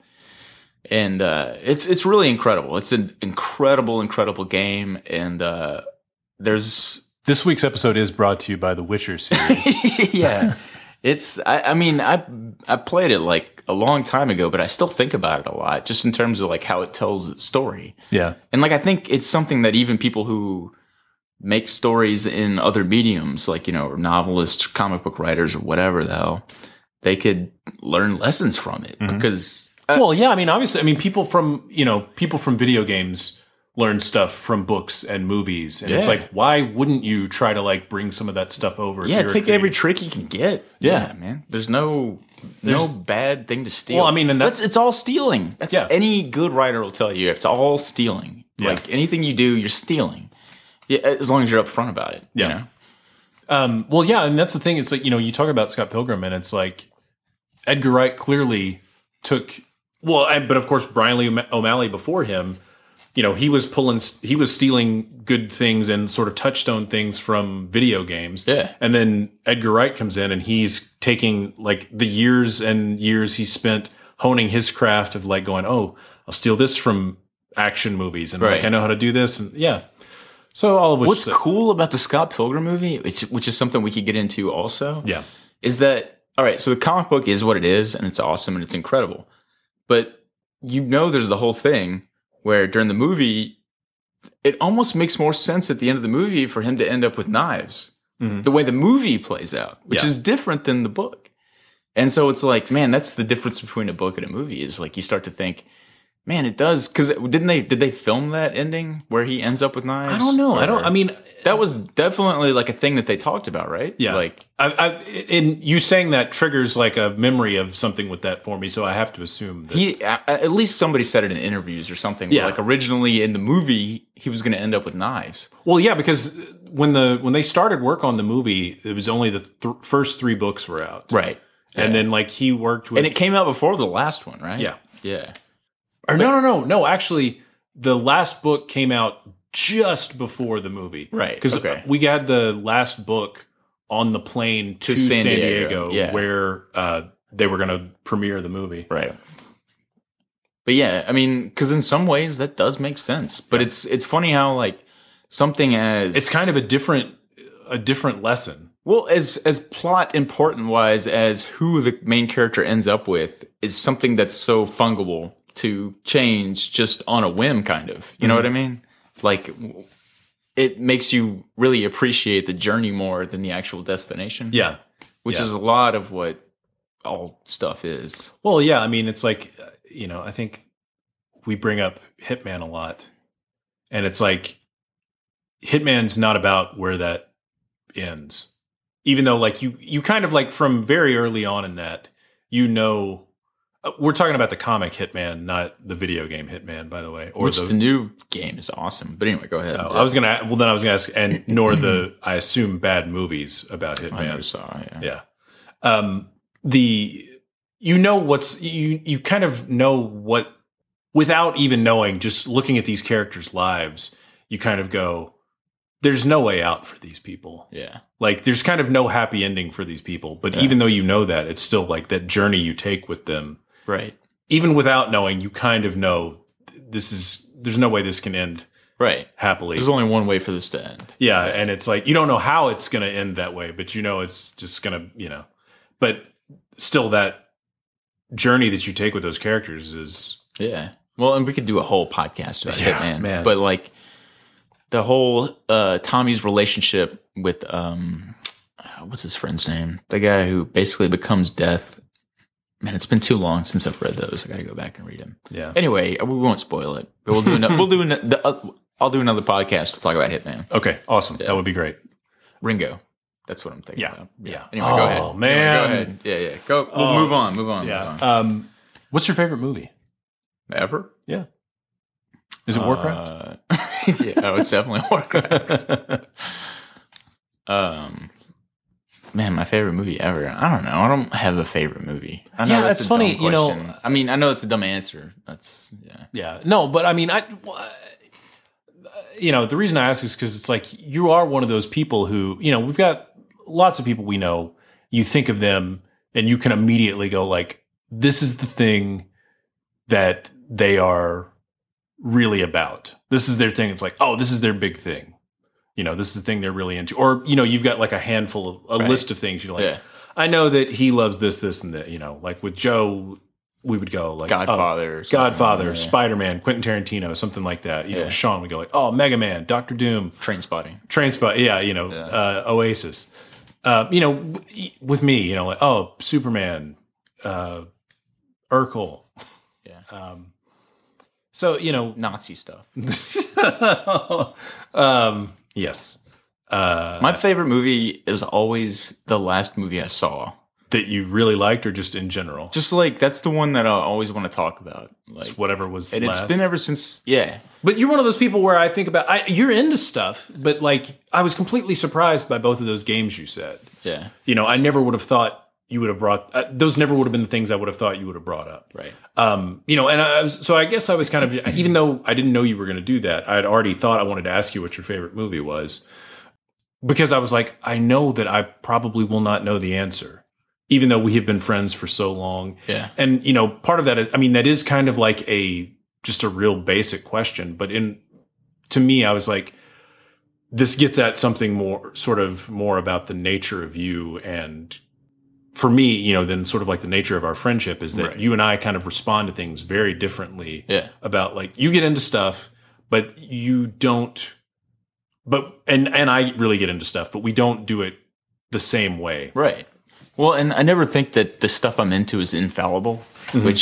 And uh, it's it's really incredible. It's an incredible, incredible game. And uh, there's... This week's episode is brought to you by the Witcher series. yeah. It's, I, I mean, I I played it like a long time ago, but I still think about it a lot, just in terms of like how it tells its story. Yeah. And like, I think it's something that even people who make stories in other mediums, like, you know, or novelists, comic book writers, or whatever the hell, they could learn lessons from it mm-hmm. because... Uh, well, yeah, I mean, obviously, I mean, people from, you know, people from video games learn stuff from books and movies. And yeah. it's like, why wouldn't you try to, like, bring some of that stuff over? Yeah, take every trick you can get. Yeah, yeah man. There's no There's, no bad thing to steal. Well, I mean, and that's... that's it's all stealing. That's yeah. Any good writer will tell you. It's all stealing. Yeah. Like, anything you do, you're stealing. Yeah, as long as you're upfront about it. Yeah. You know? um, well, yeah, and that's the thing. It's like, you know, you talk about Scott Pilgrim, and it's like, Edgar Wright clearly took, well, and, but of course, Brian Lee O'Malley before him, you know, he was pulling, he was stealing good things and sort of touchstone things from video games. Yeah. And then Edgar Wright comes in and he's taking like the years and years he spent honing his craft of like going, oh, I'll steal this from action movies. And right. like, I know how to do this. And yeah. So all of which. What's cool about the Scott Pilgrim movie, which, which is something we could get into also. Yeah. Is that, all right, so the comic book is what it is, and it's awesome, and it's incredible. But you know there's the whole thing where during the movie, it almost makes more sense at the end of the movie for him to end up with knives. Mm-hmm. The way the movie plays out, which yeah. is different than the book. And so it's like, man, that's the difference between a book and a movie is like you start to think, Man, it does. Because didn't they? Did they film that ending where he ends up with knives? I don't know. I don't. I mean, that was definitely like a thing that they talked about, right? Yeah. Like, I, I, in you saying that triggers like a memory of something with that for me. So I have to assume that he at least somebody said it in interviews or something. Yeah. Like originally in the movie, he was going to end up with knives. Well, yeah, because when the when they started work on the movie, it was only the th- first three books were out, right? And yeah. then like he worked with, and it came out before the last one, right? Yeah, yeah. Or no, no, no, no. Actually, the last book came out just before the movie, right? Because okay. we had the last book on the plane to, to San, San Diego, Diego yeah. where uh, they were going to premiere the movie, right? But yeah, I mean, because in some ways that does make sense. But yeah. it's it's funny how like something as it's kind of a different a different lesson. Well, as as plot important wise as who the main character ends up with is something that's so fungible to change just on a whim, kind of. You mm-hmm. know what I mean? Like, it makes you really appreciate the journey more than the actual destination. Yeah. Which yeah. is a lot of what all stuff is. Well, yeah. I mean, it's like, you know, I think we bring up Hitman a lot. And it's like, Hitman's not about where that ends. Even though, like, you, you kind of like from very early on in that, you know, we're talking about the comic Hitman, not the video game Hitman, by the way. Or Which the, the new game is awesome. But anyway, go ahead. Oh, yeah. I was gonna. Well, then I was gonna ask, and nor the I assume bad movies about Hitman. I never saw. Yeah. Yeah. Um, the you know what's you you kind of know what without even knowing, just looking at these characters' lives, you kind of go, "There's no way out for these people." Yeah. Like there's kind of no happy ending for these people. But yeah. even though you know that, it's still like that journey you take with them. Right. Even without knowing, you kind of know this is, there's no way this can end right happily. There's only one way for this to end. Yeah. And it's like, you don't know how it's going to end that way, but you know, it's just going to, you know, but still that journey that you take with those characters is. Yeah. Well, and we could do a whole podcast about yeah, Hitman. Man. But like the whole uh, Tommy's relationship with, um, what's his friend's name? The guy who basically becomes Death. Man, it's been too long since I've read those. I got to go back and read them. Yeah. Anyway, we won't spoil it. But we'll do another. we'll do an, the, uh, I'll do another podcast. We'll talk about Hitman. Okay, awesome. Yeah. That would be great. Ringo. That's what I'm thinking. Yeah. About. Yeah. Anyway, oh, go ahead. Oh man. Anyway, go ahead. Yeah, yeah. Go. We'll oh, move on. Move on. Yeah. Move on. Um, what's your favorite movie? Ever? Yeah. Is it Warcraft? Uh, yeah. Oh, it's definitely Warcraft. um. Man, my favorite movie ever. I don't know. I don't have a favorite movie. I know yeah, that's, that's a funny. Dumb you know, question. I mean, I know it's a dumb answer. That's yeah. Yeah. No, but I mean, I. You know, the reason I ask is because it's like you are one of those people who, you know, we've got lots of people we know. You think of them, and you can immediately go like, "This is the thing that they are really about. This is their thing." It's like, "Oh, this is their big thing." You know, this is the thing they're really into. Or, you know, you've got like a handful of a right. list of things you're like, yeah. I know that he loves this, this, and that. You know, like with Joe, we would go like Godfather, oh, Godfather, yeah. Spider-Man, Quentin Tarantino, something like that. You yeah. know, Sean would go like, oh, Mega Man, Doctor Doom, Trainspotting, Trainspot, yeah, you know, yeah. Uh, Oasis. Uh, you know, with me, you know, like oh, Superman, uh, Urkel, yeah. Um, so you know, Nazi stuff. um. Yes. Uh, My favorite movie is always the last movie I saw. That you really liked or just in general? Just like, that's the one that I always want to talk about. Like just whatever was And last. It's been ever since, yeah. But you're one of those people where I think about, I, you're into stuff, but like, I was completely surprised by both of those games you said. Yeah. You know, I never would have thought you would have brought, uh, those never would have been the things I would have thought you would have brought up. Right. Um, you know, and I was, so I guess I was kind of, even though I didn't know you were going to do that, I had already thought I wanted to ask you what your favorite movie was. Because I was like, I know that I probably will not know the answer, even though we have been friends for so long. Yeah. And, you know, part of that is, I mean, that is kind of like a, just a real basic question. But in, to me, I was like, this gets at something more, sort of more about the nature of you. And for me, you know, then sort of like the nature of our friendship is that right. you and I kind of respond to things very differently. Yeah. About like, you get into stuff, but you don't. But and and I really get into stuff, but we don't do it the same way. Right. Well, and I never think that the stuff I'm into is infallible, mm-hmm. which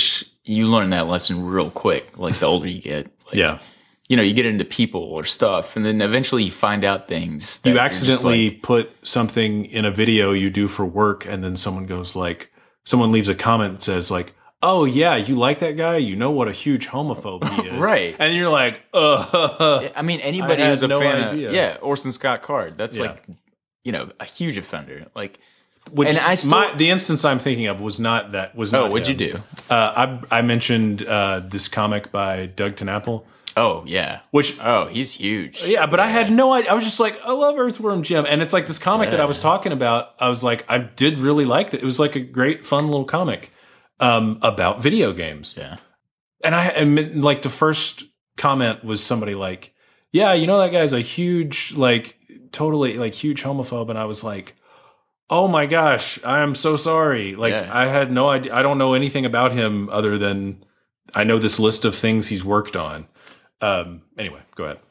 you learn that lesson real quick. Like the older you get, like, Yeah. you know, you get into people or stuff, and then eventually you find out things. That You you're just accidentally like, put something in a video you do for work, and then someone goes like, someone leaves a comment that says like, "Oh yeah, you like that guy? You know what a huge homophobe he is." Right. And you're like, uh I mean, anybody I had who's a no fan idea. of yeah, Orson Scott Card. That's Yeah. like, you know, a huge offender. Like, Which and I still, my, the instance I'm thinking of was not that. Was oh, not what'd him. you do? Uh, I I mentioned uh, this comic by Doug TenNapel, Oh yeah, which oh he's huge. yeah, but I had no idea. I was just like, I love Earthworm Jim, and it's like this comic that I Yeah. was talking about. I was like, I did really like it. It was like a great, fun little comic um, about video games. Yeah. And I and like the first comment was somebody like, "Yeah, you know that guy's a huge, like, totally like huge homophobe," and I was like, "Oh my gosh, I am so sorry." Like, Yeah. I had no idea. I don't know anything about him other than I know this list of things he's worked on. Um, anyway, go ahead.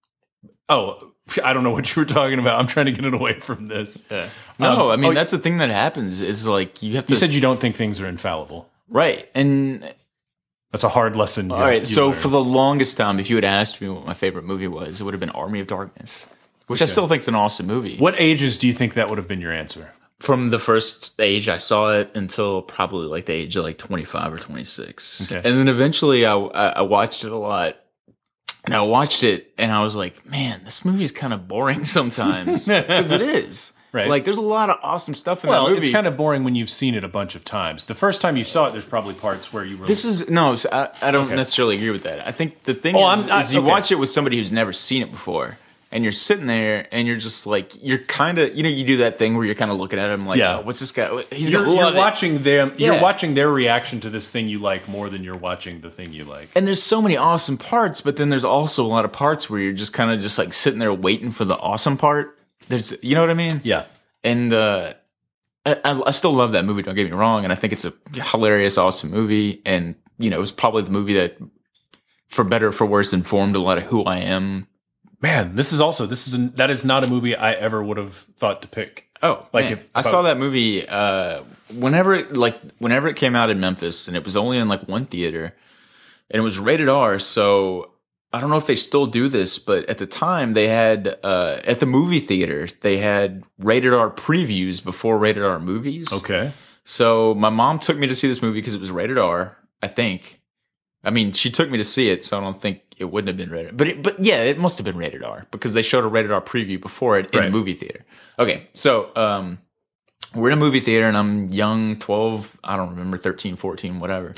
Oh, I don't know what you were talking about. I'm trying to get it away from this. Yeah. No, Um, I mean oh, that's the thing that happens is like you have to You said you don't think things are infallible. right. And That's a hard lesson. all right, so for the longest time, if you had asked me what my favorite movie was, it would have been Army of Darkness, which I still think is an awesome movie. what ages do you think that would have been your answer? From the first age I saw it until probably like the age of like twenty-five or twenty-six. Okay. And then eventually I, I I watched it a lot. And I watched it and I was like, man, this movie's kind of boring sometimes. Because it is. Right. Like there's a lot of awesome stuff in Well, that movie. it's kind of boring when you've seen it a bunch of times. The first time you saw it, there's probably parts where you were This is no, I, I don't Okay. necessarily agree with that. I think the thing Oh, is, I'm- I- is you okay. watch it with somebody who's never seen it before, and you're sitting there and you're just like, you're kind of, you know, you do that thing where you're kind of looking at him like, Yeah. oh, what's this guy? He's you're, gonna you're love it. watching them. You're Yeah. watching their reaction to this thing you like more than you're watching the thing you like. And there's so many awesome parts, but then there's also a lot of parts where you're just kind of just like sitting there waiting for the awesome part. There's, you know what I mean? Yeah. And uh, I, I I still love that movie. Don't get me wrong, and I think it's a hilarious, awesome movie. And you know, it was probably the movie that, for better or for worse, informed a lot of who I am. Man, this is also this is that is not a movie I ever would have thought to pick. Oh, Like man. if- I saw that movie uh, whenever, it, like whenever it came out in Memphis, and it was only in like one theater, and it was rated R. So I don't know if they still do this, but at the time they had uh, at the movie theater they had rated R previews before rated R movies. Okay. So my mom took me to see this movie because it was rated R. I think. I mean, she took me to see it, so I don't think it wouldn't have been rated. But it, but yeah, it must have been rated R because they showed a rated R preview before it in Right. the movie theater. Okay, so um, we're in a movie theater and I'm young, twelve, I don't remember, thirteen, fourteen, whatever.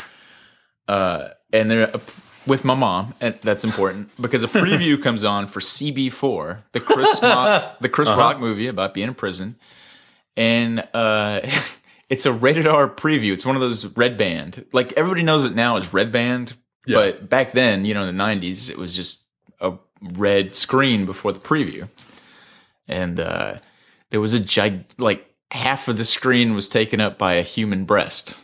Uh, and they're uh, with my mom, and that's important because a preview comes on for C B four, the Chris Rock, the Chris Uh-huh. Rock movie about being in prison, and uh, it's a rated R preview. It's one of those Red Band, like everybody knows it now as Red Band, Yeah. but back then, you know, in the nineties, it was just a red screen before the preview, and uh, there was a gig like half of the screen was taken up by a human breast.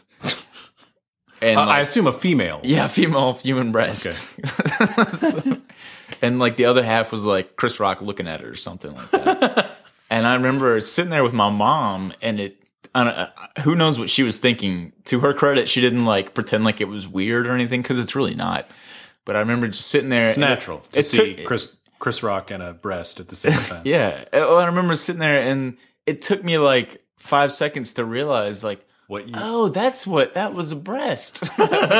And Uh, I like, assume a female. yeah, female human breast. So- and like the other half was like Chris Rock looking at it or something like that. And I remember sitting there with my mom, and it, I don't, uh, who knows what she was thinking. To her credit, she didn't like pretend like it was weird or anything because it's really not. But I remember just sitting there. It's and it- natural to it see took- Chris Chris Rock and a breast at the same time. Yeah. Oh, I remember sitting there, and it took me like five seconds to realize, like, What you oh, that's what that was a breast.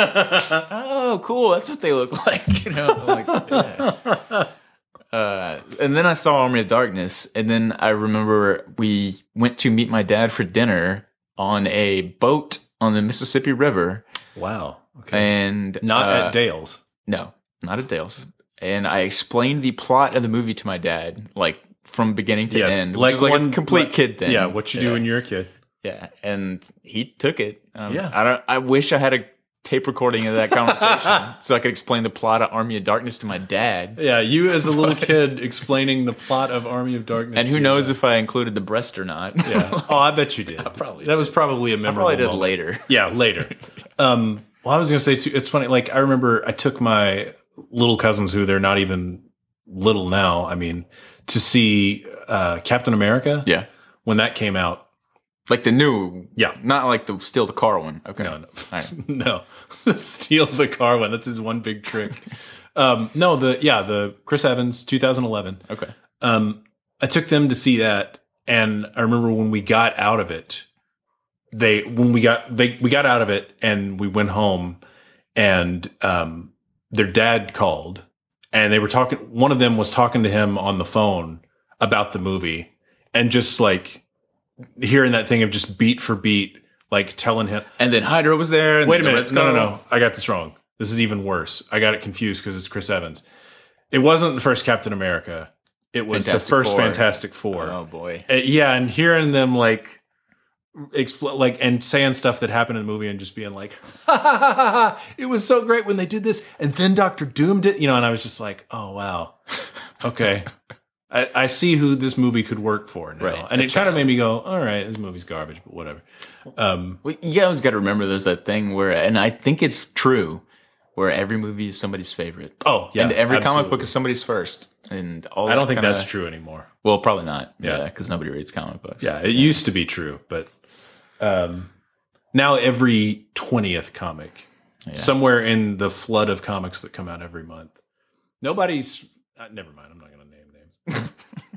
Oh, cool. That's what they look like. You know, like, yeah. Uh, and then I saw Army of Darkness, and then I remember we went to meet my dad for dinner on a boat on the Mississippi River, Wow. Okay. and Not uh, at Dale's. no, not at Dale's. And I explained the plot of the movie to my dad, like from beginning to Yes. end, which is like a complete like- kid thing. Yeah, what you do Yeah. when you're a kid. Yeah, and he took it. Um, Yeah. I don't. I wish I had a tape recording of that conversation so I could explain the plot of Army of Darkness to my dad. Yeah, you as a little kid explaining the plot of Army of Darkness. And who to knows your if I included the breast or not. dad. Yeah. Oh, I bet you did. probably That was probably a I memorable probably did moment. later. Yeah, later. um, well, I was going to say too. It's funny. Like I remember, I took my little cousins, who they're not even little now. I mean, to see uh, Captain America. Yeah. When that came out, Like the new, Yeah. not like the steal the car one. Okay, No, no. All right. No, steal the car one. That's his one big trick. Um, no, the yeah, the Chris Evans, twenty eleven. Okay. Um, I took them to see that, and I remember when we got out of it, they when we got they we got out of it, and we went home, and um, their dad called, and they were talking. One of them was talking to him on the phone about the movie, and just like hearing that thing of just beat for beat, like telling him. And then Hydra was there. And Wait a the minute. Red No, no, Skull. no. I got this wrong. This is even worse. I got it confused because it's Chris Evans. It wasn't the first Captain America. It was Fantastic the first Four. Fantastic Four. Oh boy. Uh, yeah, and hearing them like, expl- like, and saying stuff that happened in the movie, and just being like, ha, ha, ha, ha, ha. It was so great when they did this, and then Doctor Doom did, you know, and I was just like, oh wow, okay. I, I see who this movie could work for now. Right, And a it kind of child. made me go, all right, this movie's garbage, but whatever. Um, Well, you always got to remember there's that thing where, and I think it's true, where every movie is somebody's favorite. oh, yeah. and every comic absolutely. book is somebody's first. And all I don't that think kinda- that's true anymore. Well, probably not. Yeah. Yeah, because nobody reads comic books. Yeah, it used to be true, but um, now every twentieth comic, somewhere in the flood of comics that come out every month, nobody's. Uh, never mind. I'm not going to name names.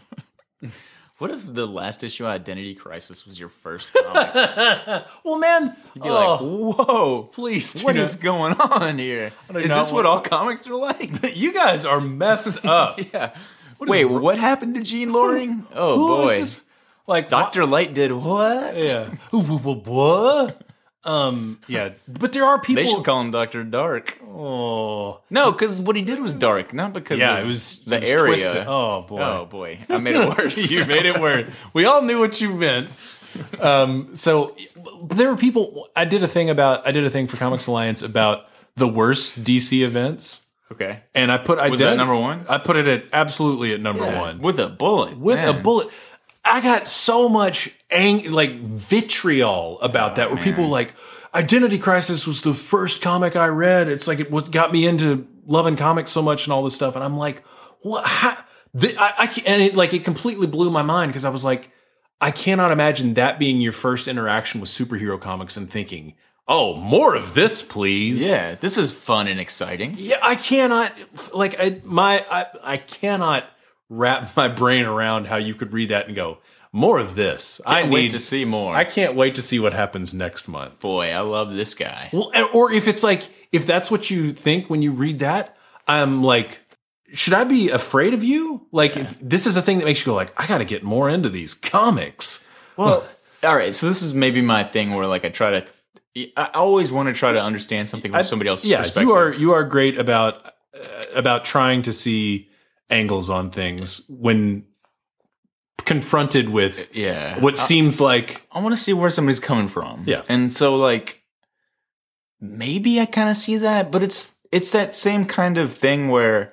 What if the last issue of Identity Crisis was your first comic? Well, man, You'd be like, whoa, please, what do is going on here? do Is not this what want- all comics are like? not- you guys are messed up. Yeah. What Wait, is- what happened to Gene Loring? Oh, Who is boy. this? Like Doctor Light did what? Yeah. What? Um. Yeah. But there are people. They should call him Doctor Dark. Oh. No, because what he did was dark, not because Yeah. of It was the it was area. twisted. Oh boy. Oh, boy. I made it worse. You made it worse. We all knew what you meant. Um, so but there were people. I did a thing about. I did a thing for Comics Alliance about the worst D C events, Okay. and I put. I Was did, that number one? I put it at absolutely at number Yeah, one with a bullet. with man. a bullet. I got so much ang- like vitriol about that, where people were like, Identity Crisis was the first comic I read. It's like it what got me into loving comics so much and all this stuff. And I'm like, what? How? Th- I, I can't, and it like it completely blew my mind because I was like, I cannot imagine that being your first interaction with superhero comics and thinking, oh, more of this, please. Yeah, this is fun and exciting. Yeah, I cannot like I my I, I cannot wrap my brain around how you could read that and go, more of this. I Can't need wait to see more. I can't wait to see what happens next month. Boy, I love this guy. Well, or if it's like if that's what you think when you read that, I'm like, should I be afraid of you? Like, if this is a thing that makes you go like, I got to get more into these comics. Well, all right. So this is maybe my thing where like I try to. I always want to try to understand something from I- somebody else's yeah, perspective. you are you are great about uh, about trying to see angles on things when confronted with Yeah. what seems like I want to see where somebody's coming from. Yeah. And so like maybe I kind of see that, but it's it's that same kind of thing where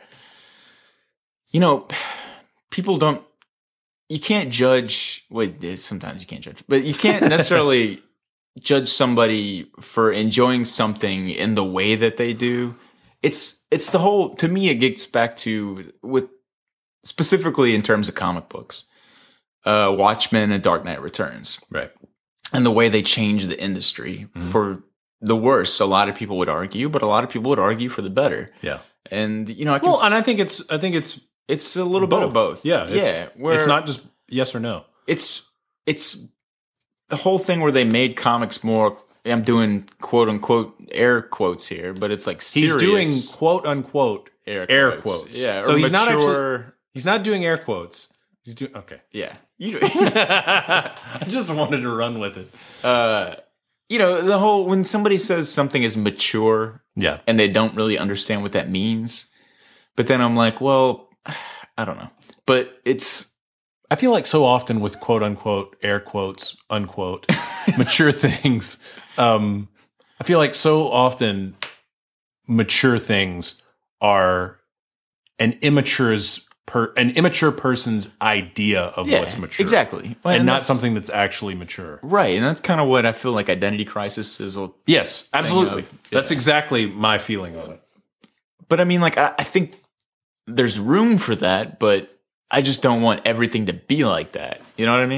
you know, people don't you can't judge wait, there's- sometimes you can't judge, but you can't necessarily judge somebody for enjoying something in the way that they do. It's it's the whole to me it gets back to with specifically in terms of comic books. Uh, Watchmen and Dark Knight Returns. right. And the way they changed the industry for the worse, a lot of people would argue, but a lot of people would argue for the better. Yeah. And you know, I can Well, s- and I think it's I think it's it's a little bit of both. Yeah, it's, yeah. Where it's not just yes or no. It's it's the whole thing where they made comics more. I'm doing quote unquote air quotes here, but it's like He's serious doing quote unquote air quotes. air quotes. Yeah. So or he's not mature- actually he's not doing air quotes. He's doing okay. Yeah. You I just wanted to run with it. uh, you know the whole when somebody says something is mature Yeah. and they don't really understand what that means. But then I'm like, well, I don't know. But it's I feel like so often with quote unquote air quotes unquote mature things, um, I feel like so often mature things are an immature's per an immature person's idea of yeah, what's mature, exactly, and, not that's- something that's actually mature. right. And that's kind of what I feel like Identity Crisis is. a- Yes, absolutely. of- That's yeah. exactly my feeling on it. But I mean, like, I, I think there's room for that, but I just don't want everything to be like that. You know what I mean?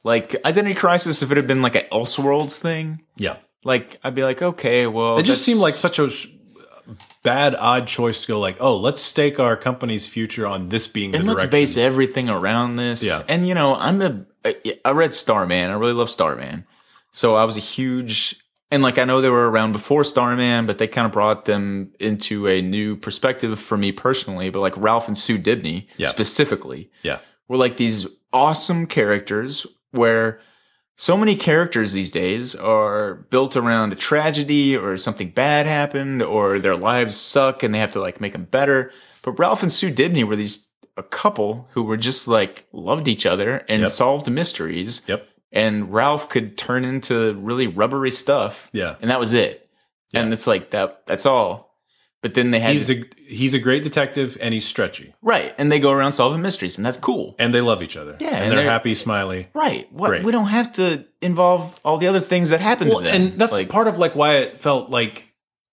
Like Identity Crisis, if it had been like an Elseworlds thing, Yeah. like I'd be like, okay, well, It just that's- seemed like such a sh- bad, odd choice to go like, oh, let's stake our company's future on this being the and let's direction. base everything around this. Yeah. And you know, I'm a I read Starman. I really love Starman. So I was a huge and like I know they were around before Starman, but they kind of brought them into a new perspective for me personally. But like Ralph and Sue Dibney Yeah. specifically Yeah. were like these awesome characters where so many characters these days are built around a tragedy or something bad happened or their lives suck and they have to like make them better. But Ralph and Sue Dibney were these a couple who were just like loved each other and Yep. solved mysteries. Yep. And Ralph could turn into really rubbery stuff. Yeah. And that was it. Yeah. And it's like that that's all. But then they had He's a he's a great detective and he's stretchy. right, and they go around solving mysteries and that's cool. And they love each other. Yeah, And, and they're, they're- happy, smiley. Right. What, Great. we don't have to involve all the other things that happen Well, to them. and that's like, part of like why it felt like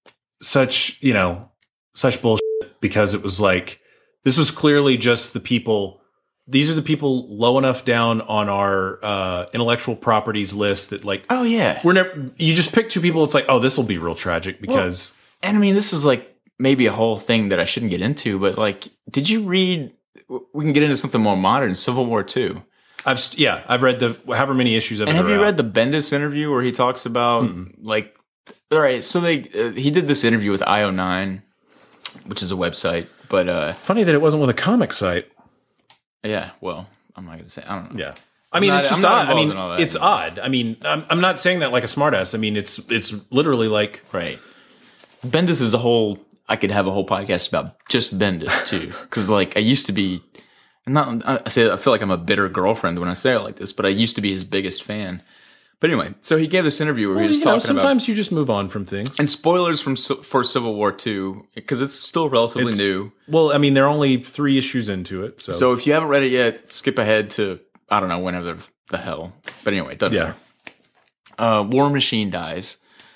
such, you know, such bullshit because it was like this was clearly just the people. These are the people low enough down on our uh, intellectual properties list that like oh yeah. we're never. You just pick two people. It's like, oh, this will be real tragic because And I mean, this is like maybe a whole thing that I shouldn't get into, but like, did you read? We can get into something more modern. Civil War Two. I've st- yeah I've read the however many issues of And it have are you out. read the Bendis interview where he talks about like, all right, so they uh, he did this interview with I O nine, which is a website, but uh, Funny that it wasn't with a comic site. yeah, well, I'm not gonna say I don't know. Yeah. I mean, not- it's just I'm not odd. I involved mean, in all that. it's odd. I mean, I'm, I'm not saying that like a smartass. I mean, it's it's literally like Right. Bendis is a whole. I could have a whole podcast about just Bendis too, because like I used to be. I'm not. I say I feel like I'm a bitter girlfriend when I say it like this, but I used to be his biggest fan. But anyway, so he gave this interview where well, he was you know, talking about sometimes you just move on from things. and spoilers from Ci- for Civil War Two because it's still relatively It's- new. Well, I mean, they're only three issues into it, so, So if you haven't read it yet, skip ahead to I don't know whenever the hell. But anyway, it doesn't yeah, matter. Uh, War Machine dies.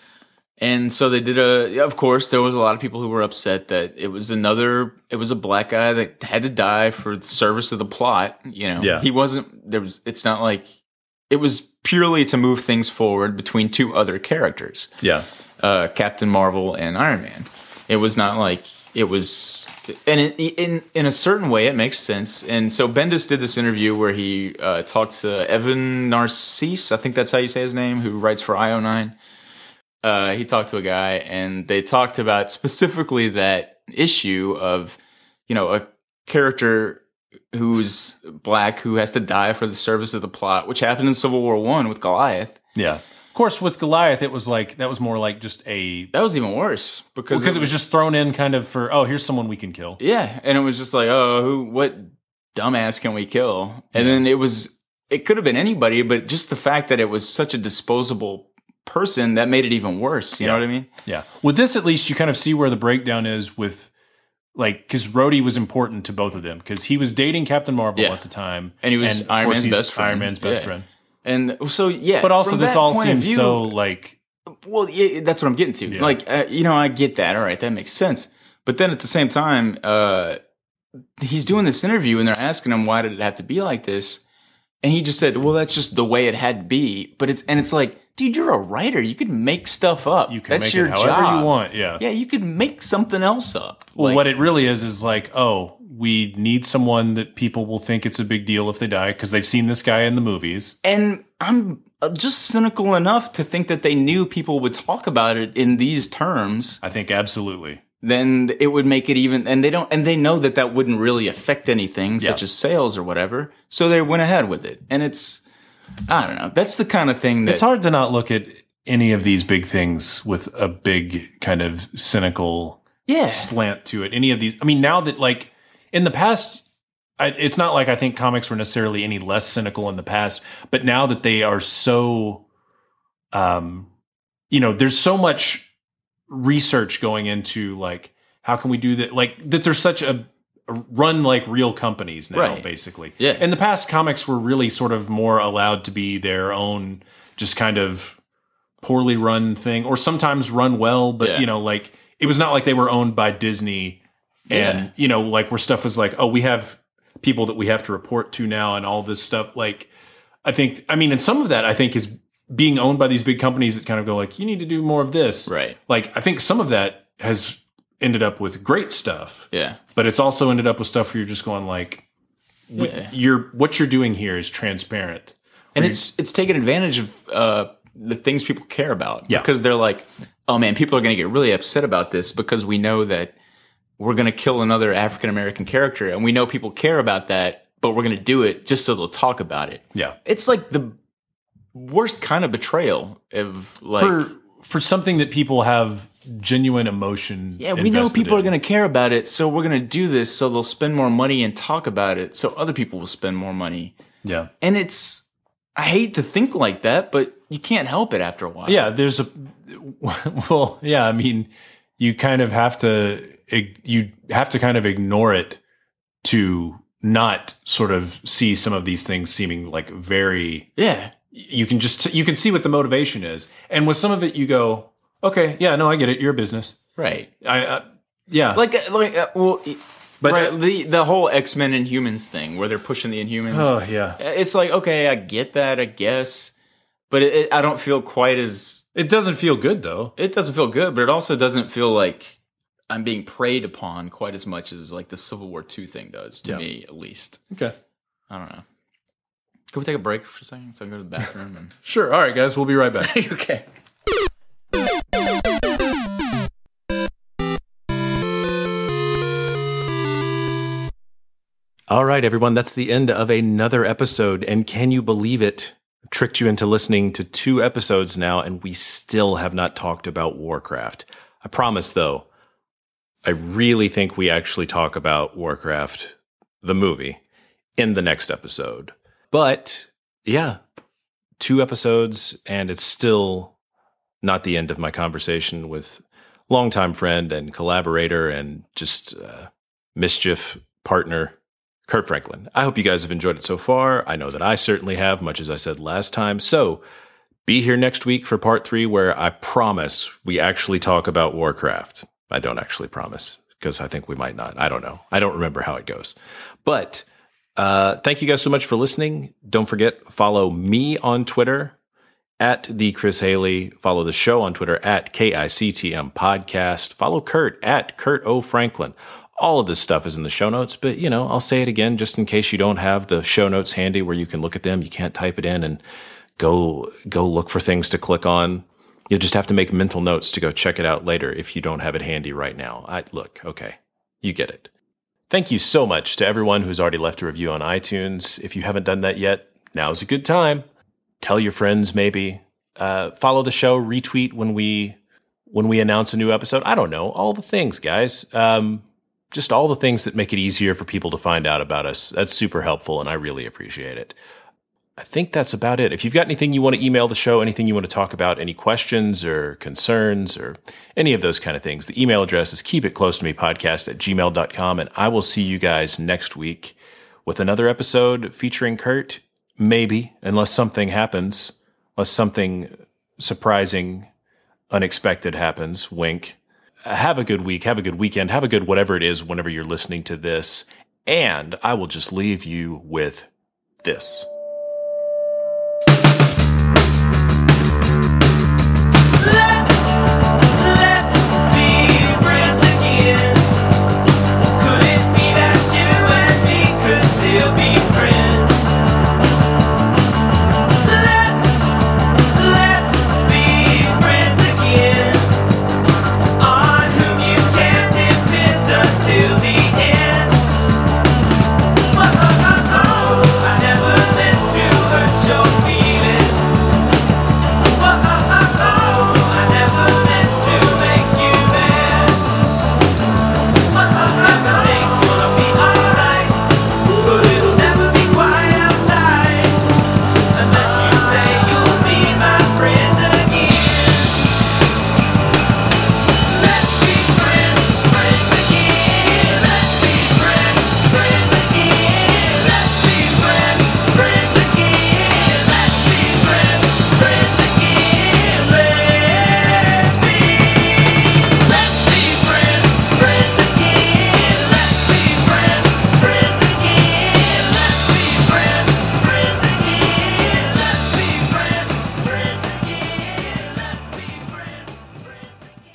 And so they did a, of course, there was a lot of people who were upset that it was another, it was a black guy that had to die for the service of the plot. You know, Yeah. he wasn't, there was, it's not like, it was purely to move things forward between two other characters, yeah, uh, Captain Marvel and Iron Man. It was not like, it was, and it, in in a certain way, it makes sense. And so Bendis did this interview where he uh, talked to Evan Narcisse, I think that's how you say his name, who writes for I O nine. Uh, he talked to a guy, and they talked about specifically that issue of, you know, a character who's black who has to die for the service of the plot, which happened in Civil War One with Goliath. yeah. Of course, with Goliath, it was like that was more like just a That was even worse because because it was just thrown in kind of for oh, here's someone we can kill. yeah, and it was just like, oh, who, what dumbass can we kill? And then it was, it could have been anybody, but just the fact that it was such a disposable person that made it even worse. You know Yeah. what I mean? Yeah. With this, at least, you kind of see where the breakdown is with, like, because Rhodey was important to both of them because he was dating Captain Marvel Yeah. at the time, And he was of Iron course Man's he's best friend. Iron Man's best Yeah. friend. And so yeah, But also, from this that all point of seems view- so like well. Yeah, that's what I'm getting to. Yeah. Like, uh, you know, I get that. All right, that makes sense. But then at the same time, uh, he's doing this interview, and they're asking him why did it have to be like this, and he just said, "Well, that's just the way it had to be." But it's and it's like, dude, you're a writer. You could make stuff up. you can that's make your it however job. you want. Yeah. Yeah, you could make something else up. Well, Like, what it really is is like, oh, we need someone that people will think it's a big deal if they die because they've seen this guy in the movies. and I'm just cynical enough to think that they knew people would talk about it in these terms. I think absolutely. Then it would make it even, and they don't, and they know that that wouldn't really affect anything, Yeah. such as sales or whatever. So they went ahead with it, and it's, I don't know, that's the kind of thing that It's hard to not look at any of these big things with a big kind of cynical yeah, slant to it. Any of these, I mean, now that like in the past, I, it's not like I think comics were necessarily any less cynical in the past, but now that they are so, um, you know, there's so much research going into like how can we do that, like that. There's such a, a run like real companies now, Right. basically. Yeah. In the past, comics were really sort of more allowed to be their own, just kind of poorly run thing, or sometimes run well, but Yeah. you know, like it was not like they were owned by Disney. And, Yeah. you know, like where stuff was like, oh, we have people that we have to report to now and all this stuff. Like, I think, I mean, and some of that I think is being owned by these big companies that kind of go like, you need to do more of this. Right. Like, I think some of that has ended up with great stuff. Yeah. But it's also ended up with stuff where you're just going like, Yeah. you're, what you're doing here is transparent. And it's it's taken advantage of uh, the things people care about. Yeah. Because they're like, oh man, people are going to get really upset about this because we know that we're going to kill another African American character, and we know people care about that, but we're going to do it just so they'll talk about it. Yeah. It's like the worst kind of betrayal of like For, for something that people have genuine emotion. yeah, we know people in. are going to care about it, so we're going to do this so they'll spend more money and talk about it so other people will spend more money. Yeah. And it's I hate to think like that, but you can't help it after a while. Yeah, there's a well, yeah, I mean, you kind of have to you have to kind of ignore it to not sort of see some of these things seeming like very Yeah. you can just you can see what the motivation is. And with some of it you go, okay, yeah, no, I get it. You're a business. Right. I uh, yeah. Like like uh, well But- but right, the the whole X-Men Inhumans thing where they're pushing the Inhumans. oh, yeah. It's like, okay, I get that, I guess, but it, it, I don't feel quite as It doesn't feel good though. it doesn't feel good, but it also doesn't feel like I'm being preyed upon quite as much as like the Civil War two thing does to Yeah. me, at least. Okay. I don't know. Can we take a break for a second so I can go to the bathroom? And... Sure. All right, guys, we'll be right back. okay. All right, everyone, that's the end of another episode. And can you believe it? I've tricked you into listening to two episodes now, and we still have not talked about Warcraft. I promise, though, I really think we actually talk about Warcraft, the movie, in the next episode. But, yeah, two episodes, and it's still not the end of my conversation with longtime friend and collaborator and just uh, mischief partner, Kurt Franklin. I hope you guys have enjoyed it so far. I know that I certainly have, much as I said last time. So be here next week for part three, where I promise we actually talk about Warcraft. I don't actually promise, because I think we might not. I don't know. I don't remember how it goes. But uh, thank you guys so much for listening. Don't forget, follow me on Twitter at the Chris Haley. Follow the show on Twitter at K I C T M Podcast. Follow Kurt at Kurt O. Franklin. All of this stuff is in the show notes, but, you know, I'll say it again just in case you don't have the show notes handy where you can look at them. You can't type it in and go go look for things to click on. You'll just have to make mental notes to go check it out later if you don't have it handy right now. I look, okay, you get it. Thank you so much to everyone who's already left a review on iTunes. If you haven't done that yet, now's a good time. Tell your friends, maybe. Uh, follow the show, retweet when we when we announce a new episode. I don't know, all the things, guys. Um, Just all the things that make it easier for people to find out about us. That's super helpful, and I really appreciate it. I think that's about it. If you've got anything you want to email the show, anything you want to talk about, any questions or concerns or any of those kind of things, the email address is keepitclosetomepodcast at gmail dot com, and I will see you guys next week with another episode featuring Kurt, maybe, unless something happens, unless something surprising, unexpected happens, wink. Have a good week, have a good weekend, have a good whatever it is whenever you're listening to this. And I will just leave you with this. Let's, let's be friends again. Could it be that you and me could still be friends? Let's, let's be friends again. On whom you can depend until the end. Oh, oh, oh, oh, I never meant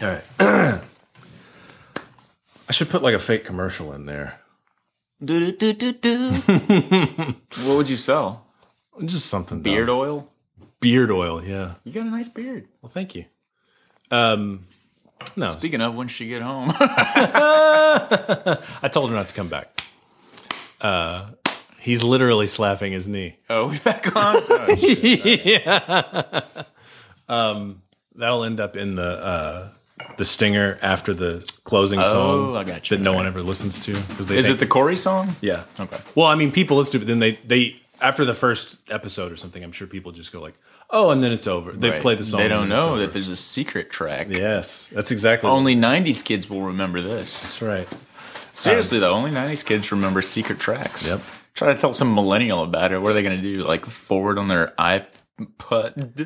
All right. I should put like a fake commercial in there. Do, do, do, do. What would you sell? Just something. Beard dumb. oil? Beard oil, yeah. You got a nice beard. Well, thank you. Um, no. Speaking of, when she get home. I told her not to come back. Uh, he's literally slapping his knee. Oh, we back on? Oh, shit. Yeah. um, that'll end up in the uh, the stinger after the closing Oh, song I got you. that no Okay. one ever listens to because they Is think, it the Corey song? yeah. Okay. Well, I mean, people listen to it, but then they they after the first episode or something, I'm sure people just go like, oh, and then it's over. They Right. play the song. They and don't then it's know over. that there's a secret track. Yes, that's exactly. Only nineties kids will remember this. That's right. Seriously, though, only nineties kids remember secret tracks. Yep. Try to tell some millennial about it. What are they going to do? Like forward on their iPod?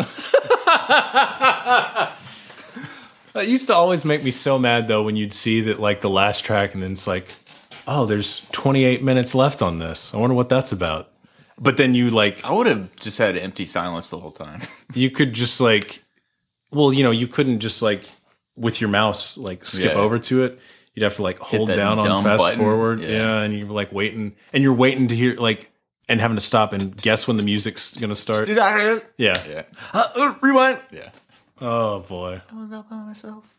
That used to always make me so mad though when you'd see that like the last track and then it's like, oh, there's twenty-eight minutes left on this. I wonder what that's about. But then you like I would have just had empty silence the whole time. you could just like, well, you know, you couldn't just like with your mouse like skip Yeah. over to it. You'd have to like hold that down on dumb fast button. forward, Yeah. yeah. and you're like waiting, and you're waiting to hear like, and having to stop and guess when the music's gonna start. Did I? Yeah. Yeah. Uh, uh, rewind. Yeah. Oh boy. I was all by myself.